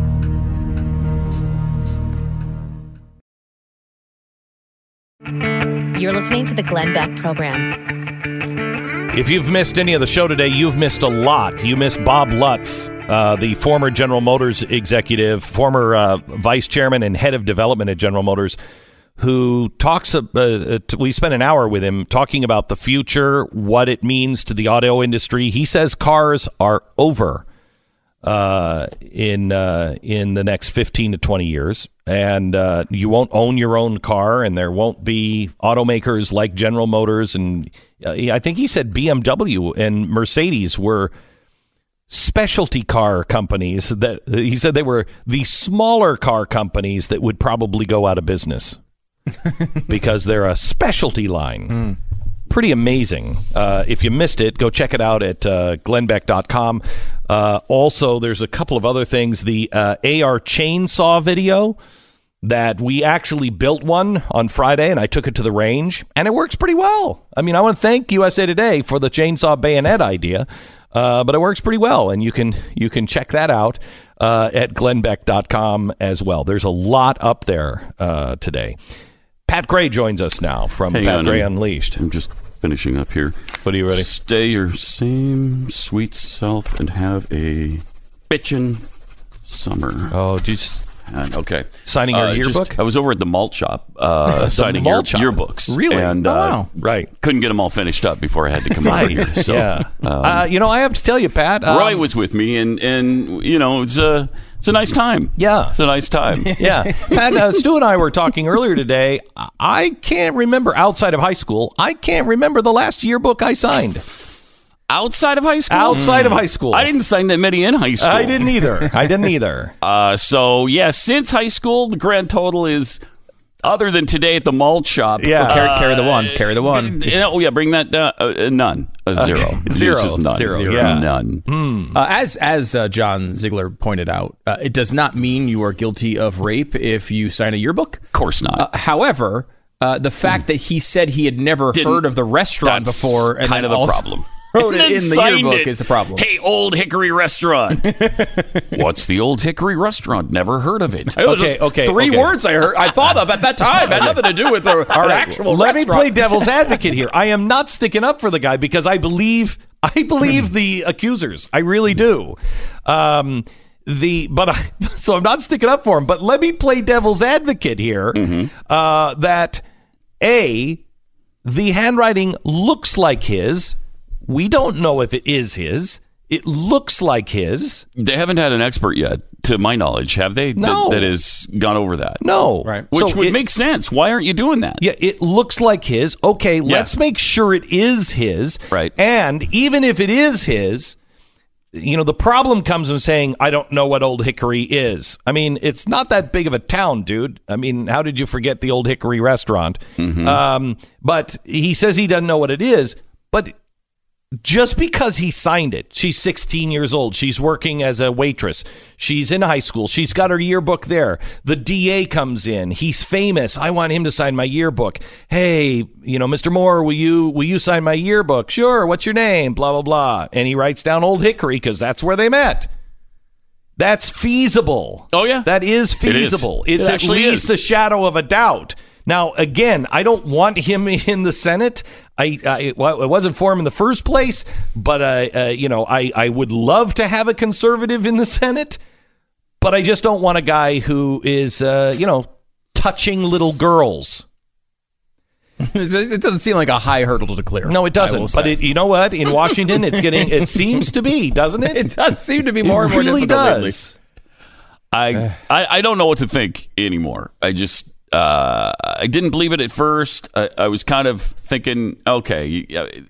You're listening to the Glenn Beck Program. If you've missed any of the show today, you've missed a lot. You missed Bob Lutz, uh, the former General Motors executive, former uh, vice chairman and head of development at General Motors, who talks, uh, uh, we spent an hour with him talking about the future, what it means to the auto industry. He says cars are over uh, in uh, in the next fifteen to twenty years, and uh, you won't own your own car, and there won't be automakers like General Motors. And uh, I think he said B M W and Mercedes were specialty car companies that he said they were the smaller car companies that would probably go out of business. Because they're a specialty line. Mm. Pretty amazing. Uh, if you missed it, go check it out at uh, glenn beck dot com. Uh, also, there's a couple of other things. The uh, A R chainsaw video that we actually built one on Friday, and I took it to the range, and it works pretty well. I mean, I want to thank U S A Today for the chainsaw bayonet idea, uh, but it works pretty well, and you can you can check that out uh, at glenn beck dot com as well. There's a lot up there uh, today. Pat Gray joins us now from Hang Pat on, Gray I'm, Unleashed. I'm just finishing up here. What are you ready? Stay your same sweet self and have a bitchin' summer. Oh, just and, okay. Signing your uh, yearbook? Just, I was over at the malt shop uh, signing malt year, shop? yearbooks. Really? And, oh, uh, wow. Right. Couldn't get them all finished up before I had to come right. over here. So, yeah. Um, uh, you know, I have to tell you, Pat. Um, Roy was with me, and, and you know, it's a, it's a nice time. Yeah. It's a nice time. Yeah. Pat, uh, Stu and I were talking earlier today. I can't remember, outside of high school, I can't remember the last yearbook I signed. outside of high school? Outside of high school. I didn't sign that many in high school. I didn't either. I didn't either. Uh, so, yeah, since high school, the grand total is, other than today at the malt shop. Yeah. Well, carry, carry the one. Carry the one. Uh, oh, yeah, bring that down. Uh, none. A zero. Okay. Zero. It's just none. Zero. Zero. Yeah. None. Mm. Uh, as as uh, John Ziegler pointed out, uh, it does not mean you are guilty of rape if you sign a yearbook. Of course not. Uh, however, uh, the fact mm. that he said he had never Didn't, heard of the restaurant before and kind of the problem. Wrote it in the yearbook it. is a problem. Hey, Old Hickory Restaurant. What's the Old Hickory Restaurant? Never heard of it. It was okay, okay, three okay. words I heard. I thought of at that time. It had nothing to do with the All right, actual let restaurant. me play devil's advocate here. I am not sticking up for the guy because I believe I believe the accusers. I really do. Um, the but I, so I'm not sticking up for him. But let me play devil's advocate here. Mm-hmm. Uh, that A, the handwriting looks like his. We don't know if it is his. It looks like his. They haven't had an expert yet, to my knowledge, have they? No. That, that has gone over that. No. Right. Which So would it- make sense. Why aren't you doing that? Yeah, it looks like his. Okay, let's make sure it is his. Right. And even if it is his, you know, the problem comes in saying, I don't know what Old Hickory is. I mean, it's not that big of a town, dude. I mean, how did you forget the Old Hickory restaurant? Mm-hmm. Um, but he says he doesn't know what it is. But just because he signed it, she's sixteen years old. She's working as a waitress. She's in high school. She's got her yearbook there. The D A comes in. He's famous. I want him to sign my yearbook. Hey, you know, Mister Moore, will you will you sign my yearbook? Sure. What's your name? Blah, blah, blah. And he writes down Old Hickory because that's where they met. That's feasible. Oh, yeah. That is It is. feasible. It It's at actually least is. a shadow of a doubt. Now, again, I don't want him in the Senate. I, I well, it wasn't for him in the first place, but uh, uh, you know, I, I would love to have a conservative in the Senate, but I just don't want a guy who is, uh, you know, touching little girls. It doesn't seem like a high hurdle to clear. No, it I will doesn't. But say. it, you know what? In Washington, it's getting. It seems to be, doesn't it? It does seem to be more it and more really difficult lately. does. I, I I don't know what to think anymore. I just uh, I didn't believe it at first. I, I was kind of thinking, okay,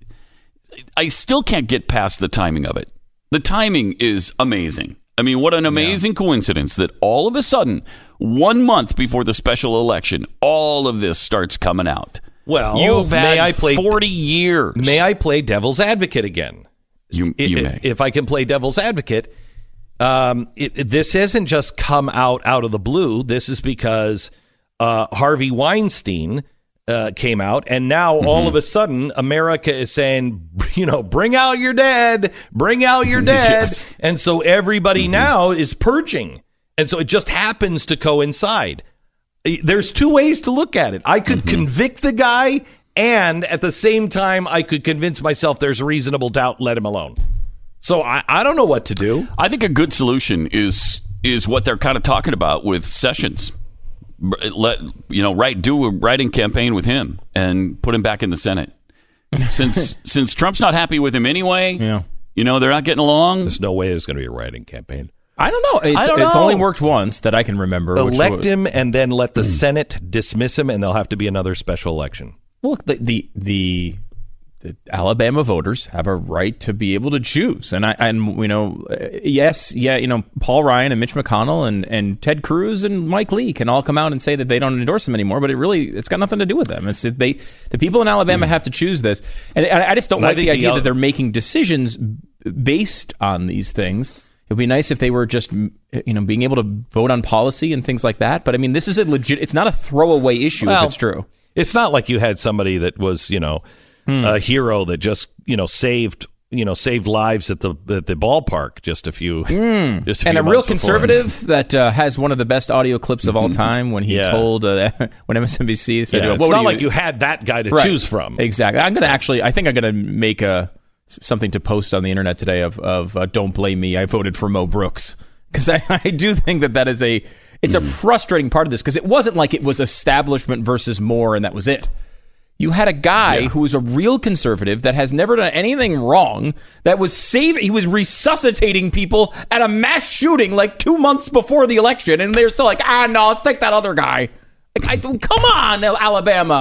I still can't get past the timing of it. The timing is amazing. I mean, what an amazing yeah. coincidence that all of a sudden, one month before the special election, all of this starts coming out. Well, you've may had I play, forty years. May I play devil's advocate again? You, you if, may. If I can play devil's advocate, um, it, it, this hasn't just come out out of the blue. This is because uh, Harvey Weinstein uh, came out, and now mm-hmm. all of a sudden, America is saying, you know, bring out your dead, bring out your dead. yes. And so everybody mm-hmm. now is purging. And so it just happens to coincide. There's two ways to look at it. I could mm-hmm. convict the guy, and at the same time, I could convince myself there's reasonable doubt, let him alone. So I, I don't know what to do. I think a good solution is is what they're kind of talking about with Sessions. Let you know, write do a writing campaign with him and put him back in the Senate. Since since Trump's not happy with him anyway, yeah. you know, they're not getting along. There's no way there's going to be a writing campaign. I don't know. It's, I don't it's know. only worked once that I can remember. Elect which him and then let the Senate dismiss him, and there'll have to be another special election. Look, the, the the the Alabama voters have a right to be able to choose, and I and you know, yes, yeah, you know, Paul Ryan and Mitch McConnell and, and Ted Cruz and Mike Lee can all come out and say that they don't endorse him anymore, but it really it's got nothing to do with them. It's they the people in Alabama mm. have to choose this, and I, I just don't and like the idea the, that they're making decisions based on these things. It would be nice if they were just, you know, being able to vote on policy and things like that. But I mean, this is a legit. It's not a throwaway issue well, if it's true. It's not like you had somebody that was, you know, hmm. a hero that just, you know, saved, you know, saved lives at the at the ballpark just a few, mm. just a and few a real months conservative before. that uh, has one of the best audio clips of all time when he yeah. told uh, when M S N B C said, yeah, "What "It's not you? like you had that guy to right. choose from." Exactly. I'm going to actually. I think I'm going to make a. something to post on the internet today of of uh, don't blame me, I voted for Mo Brooks, because I, I do think that that is a it's mm. a frustrating part of this, because it wasn't like it was establishment versus Moore and that was it. You had a guy yeah. who was a real conservative that has never done anything wrong, that was saving, he was resuscitating people at a mass shooting like two months before the election, and they're still like, ah no, let's take that other guy. Like, I, come on, Alabama.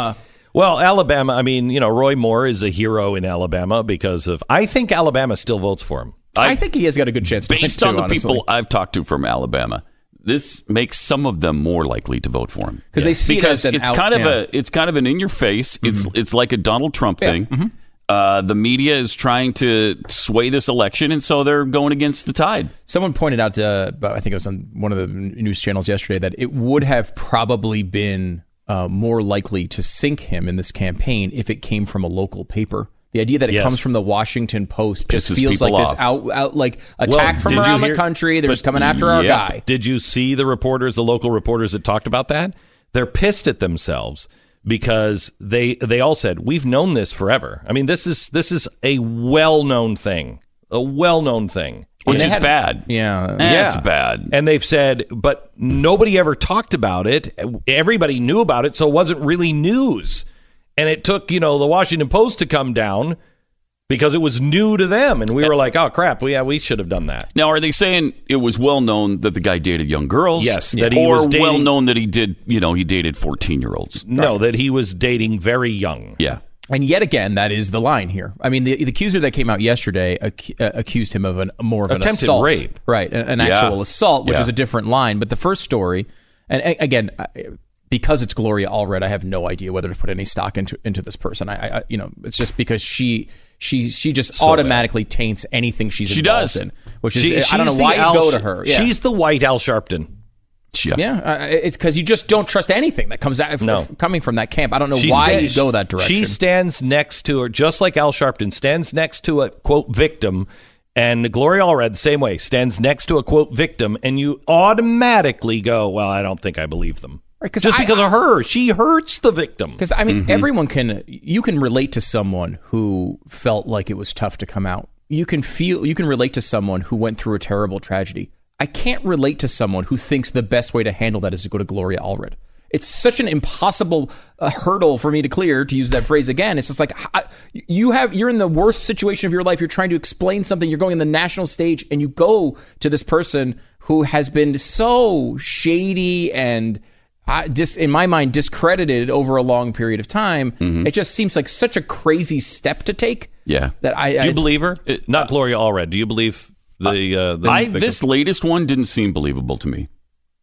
Well, Alabama, I mean, you know, Roy Moore is a hero in Alabama because of, I think Alabama still votes for him. I, I think he has got a good chance to win, Based on too, the honestly. people I've talked to from Alabama, this makes some of them more likely to vote for him. Because they see because it as an it's out, kind of yeah. a it's kind of an in your face. Mm-hmm. It's it's like a Donald Trump Yeah. thing. Mm-hmm. Uh, the media is trying to sway this election, and so they're going against the tide. Someone pointed out, uh, I think it was on one of the news channels yesterday, that it would have probably been uh, more likely to sink him in this campaign if it came from a local paper. The idea that it Yes. comes from the Washington Post just Pisses feels like people this off. out, out like attack Well, from did you around hear- the country. They're but- just coming after our yeah. guy. Did you see the reporters, the local reporters that talked about that? They're pissed at themselves because they they all said, we've known this forever. I mean, this is this is a well-known thing, a well-known thing. Which And they is had- bad. Yeah. That's Yeah. bad. And they've said, but nobody ever talked about it. Everybody knew about it, so it wasn't really news. And it took, you know, the Washington Post to come down because it was new to them. And we were like, oh, crap, well, yeah, we should have done that. Now, are they saying it was well known that the guy dated young girls? Yes, that he or was dating- well known that he did, you know, he dated fourteen-year-olds? No, that he was dating very young. Yeah. And yet again, that is the line here. I mean, the, the accuser that came out yesterday ac- uh, accused him of an more of an Attempted assault, rape. right? An, an Yeah. actual assault, which Yeah. is a different line. But the first story, and a- again, I- because it's Gloria Allred, I have no idea whether to put any stock into into this person. I, I you know, it's just because she she she just So automatically taints anything she's She involved does. in, which is She- I don't know she's why the you go Al- to her. Yeah. She's the white Al Sharpton. Yeah, yeah uh, it's because you just don't trust anything that comes out No. f- coming from that camp. I don't know She why sta- you go that direction. She stands next to her, just like Al Sharpton stands next to a, quote, victim, and Gloria Allred, the same way, stands next to a, quote, victim, and you automatically go, well, I don't think I believe them. Right, 'cause just I- because of her. She hurts the victim. Because I mean, Mhm. everyone can. You can relate to someone who felt like it was tough to come out. You can feel. You can relate to someone who went through a terrible tragedy. I can't relate to someone who thinks the best way to handle that is to go to Gloria Allred. It's such an impossible uh, hurdle for me to clear, to use that phrase again. It's just like I, you have. You're in the worst situation of your life. You're trying to explain something. You're going on the national stage, and you go to this person who has been so shady and. I, dis, in my mind, discredited over a long period of time. Mm-hmm. It just seems like such a crazy step to take. Yeah. That I, Do you I believe her? Not Gloria Allred. Do you believe the, uh, the I, victim? this latest one didn't seem believable to me.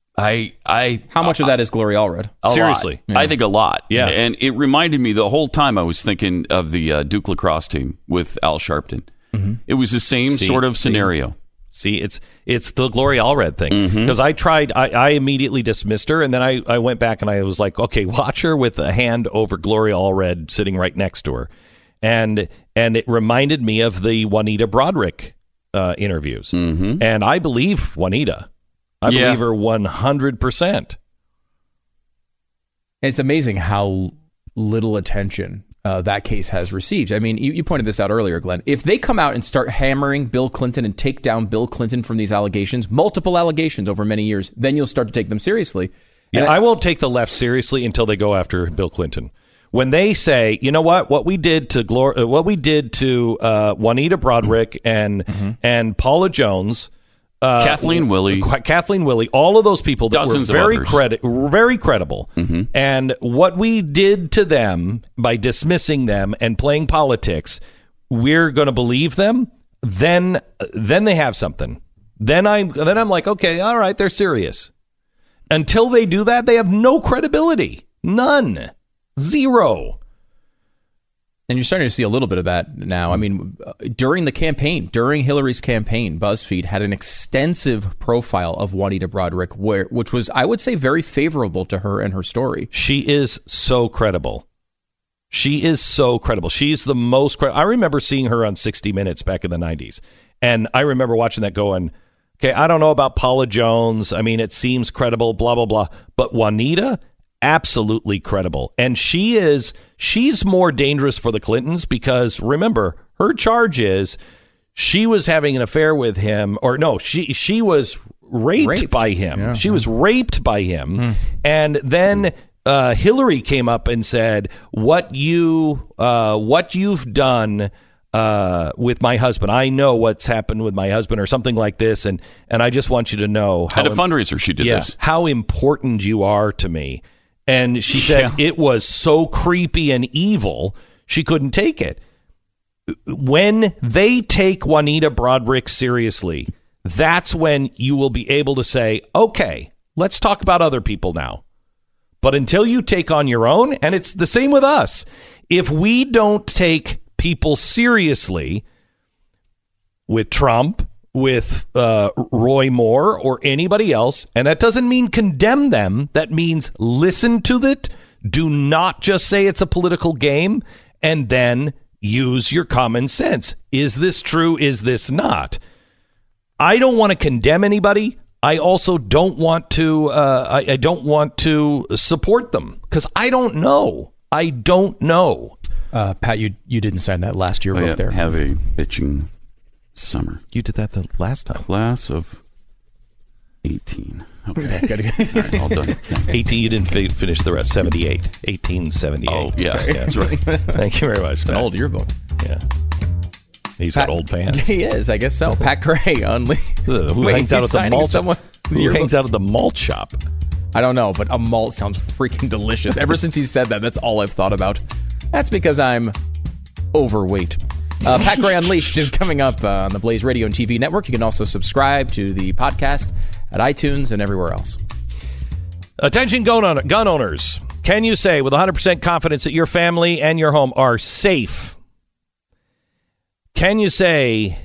I, I, How much of that is Gloria Allred? A Seriously. lot. I think a lot. Yeah. And it reminded me the whole time I was thinking of the uh, Duke lacrosse team with Al Sharpton. Mm-hmm. It was the same See, sort of see. scenario. See, it's it's the Gloria Allred thing. Mm-hmm. Because I tried, I, I immediately dismissed her, and then I, I went back and I was like, okay, watch her with a hand over Gloria Allred sitting right next to her. And and it reminded me of the Juanita Broderick uh, interviews. Mm-hmm. And I believe Juanita. I Yeah. believe her one hundred percent. It's amazing how little attention uh, that case has received. I mean, you, you pointed this out earlier, Glenn. If they come out and start hammering Bill Clinton and take down Bill Clinton from these allegations, multiple allegations over many years, then you'll start to take them seriously. Yeah, And I won't take the left seriously until they go after Bill Clinton. When they say, you know what, what we did to Glor- uh, what we did to uh, Juanita Broderick and Mm-hmm. and Paula Jones, uh, Kathleen Willey. Qu- Kathleen Willey, all of those people that Dozens of were very others. credi- very credible, Mm-hmm. and what we did to them by dismissing them and playing politics, we're going to believe them. Then then they have something. Then I then I'm like, okay, all right, they're serious. Until they do that, they have no credibility. None. Zero. And you're starting to see a little bit of that now. I mean, uh, during the campaign, during Hillary's campaign, BuzzFeed had an extensive profile of Juanita Broderick, where, which was, I would say, very favorable to her and her story. She is so credible. She is so credible. She's the most credible. I remember seeing her on sixty minutes back in the nineties. And I remember watching that going, okay, I don't know about Paula Jones. I mean, it seems credible, blah, blah, blah. But Juanita, absolutely credible. And she is, she's more dangerous for the Clintons because remember, her charge is she was having an affair with him, or no, she, she was raped, Raped. by him. Yeah. She was raped by him. Hmm. And then uh, Hillary came up and said, what you, uh, what you've done uh, with my husband. I know what's happened with my husband or something like this. And, and I just want you to know how At a fundraiser, she did yeah, this. how important you are to me. And she said Yeah. it was so creepy and evil, she couldn't take it. When they take Juanita Broaddrick seriously, that's when you will be able to say, okay, let's talk about other people now. But until you take on your own, and it's the same with us, if we don't take people seriously with Trump, with uh, Roy Moore or anybody else, and that doesn't mean condemn them. That means listen to it. Do not just say it's a political game and then use your common sense. Is this true? Is this not? I don't want to condemn anybody. I also don't want to. Uh, I, I don't want to support them because I don't know. I don't know. Uh, Pat, you you didn't sign that last year Oh, book yeah, there. Have a bitching summer. You did that the last time. Class of eighteen. Okay. Gotta get- All right, all done. eighteen, you didn't fi- finish the rest. seventy-eight. eighteen seventy-eight. Oh, yeah. Okay, that's right. Thank you very much. It's an old yearbook. Yeah. He's Pat- got old fans. He is, I guess so. Pat Gray on Le- Who Wait, hangs out he's at the signing malt? someone- Who yearbook? hangs out at the malt shop? I don't know, but a malt sounds freaking delicious. Ever since he said that, that's all I've thought about. That's because I'm overweight. Uh, Pat Gray Unleashed is coming up uh, on the Blaze Radio and T V network. You can also subscribe to the podcast at iTunes and everywhere else. Attention gun, owner, gun owners. Can you say with one hundred percent confidence that your family and your home are safe? Can you say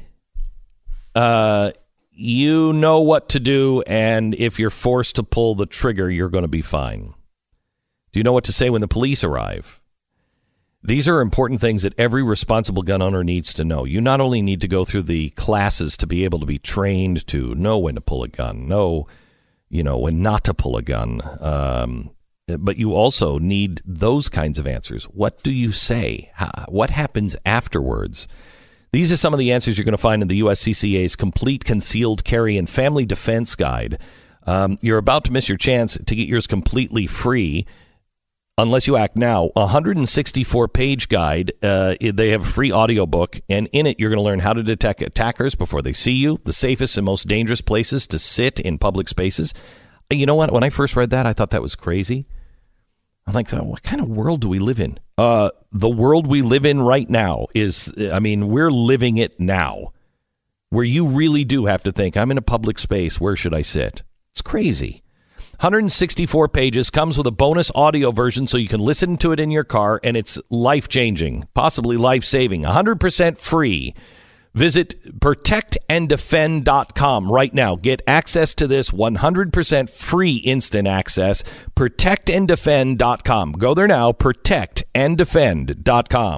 uh, you know what to do, and if you're forced to pull the trigger, you're going to be fine? Do you know what to say when the police arrive? These are important things that every responsible gun owner needs to know. You not only need to go through the classes to be able to be trained to know when to pull a gun, know, you know, when not to pull a gun, um, but you also need those kinds of answers. What do you say? How, what happens afterwards? These are some of the answers you're going to find in the U S C C A's Complete Concealed Carry and Family Defense Guide. Um, you're about to miss your chance to get yours completely free. Unless you act now, a one hundred sixty-four page guide. Uh, they have a free audiobook, and in it, you're going to learn how to detect attackers before they see you, the safest and most dangerous places to sit in public spaces. You know what? When I first read that, I thought that was crazy. I'm like, what kind of world do we live in? Uh, the world we live in right now is, I mean, we're living it now, where you really do have to think, I'm in a public space, where should I sit? It's crazy. one hundred sixty-four pages, comes with a bonus audio version so you can listen to it in your car, and it's life-changing, possibly life-saving, one hundred percent free. Visit protect and defend dot com right now. Get access to this one hundred percent free instant access, protect and defend dot com. Go there now, protect and defend dot com.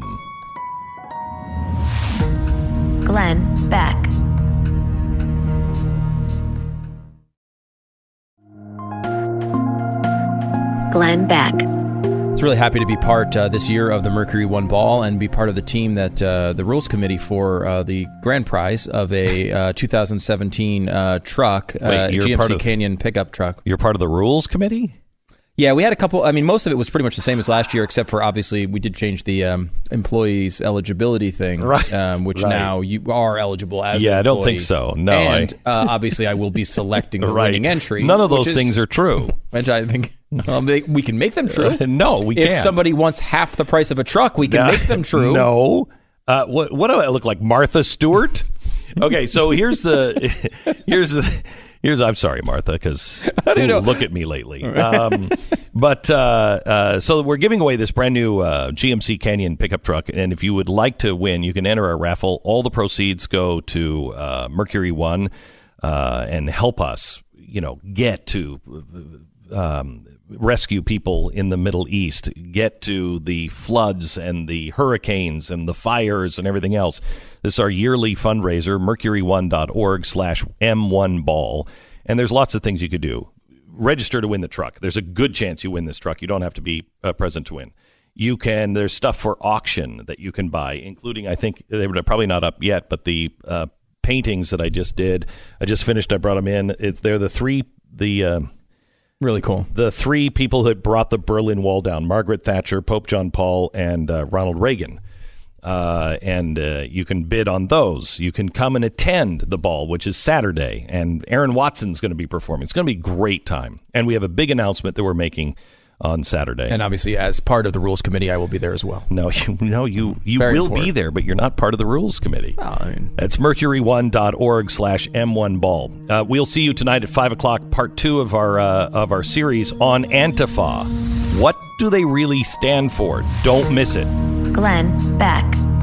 Glenn Beck. Glenn Beck. It's really happy to be part uh, this year of the Mercury One Ball and be part of the team that uh, the rules committee for uh, the grand prize of a uh, two thousand seventeen uh, truck, Wait, uh, you're G M part C of- Canyon pickup truck. You're part of the rules committee? Yeah, we had a couple. I mean, most of it was pretty much the same as last year, except for obviously we did change the um, employees eligibility thing, Right. um, which Right. now you are eligible as. Yeah, an I don't employee. think so. No, and I- uh, obviously I will be selecting the Right. winning entry. None of which those is- things are true. Which I think um, they, we can make them true. Uh, no, we if can't. somebody wants half the price of a truck, we can Uh, make them true. No. Uh, what, what do I look like? Martha Stewart? Okay, so here's the here's the here's I'm sorry, Martha, because look at me lately. Um, but uh, uh, so we're giving away this brand new uh, G M C Canyon pickup truck, and if you would like to win, you can enter our raffle. All the proceeds go to uh, Mercury One uh, and help us, you know, get to. Um, rescue people in the Middle East, get to the floods and the hurricanes and the fires and everything else. This is our yearly fundraiser, mercury one dot org slash M one ball. And there's lots of things you could do. Register to win the truck. There's a good chance you win this truck. You don't have to be uh, present to win. You can, there's stuff for auction that you can buy, including, I think, they were probably not up yet, but the uh, paintings that I just did, I just finished, I brought them in. It's, they're the three, the... Uh, Really cool. The three people that brought the Berlin Wall down, Margaret Thatcher, Pope John Paul, and uh, Ronald Reagan. Uh, and uh, you can bid on those. You can come and attend the ball, which is Saturday. And Aaron Watson's going to be performing. It's going to be a great time. And we have a big announcement that we're making on Saturday. And obviously, as part of the Rules Committee, I will be there as well. No, you, no, you, you Very will important. be there, but you're not part of the Rules Committee. Oh, I mean, That's mercury one dot org slash M one ball. Uh, we'll see you tonight at five o'clock, part two of our, uh, of our series on Antifa. What do they really stand for? Don't miss it. Glenn Beck.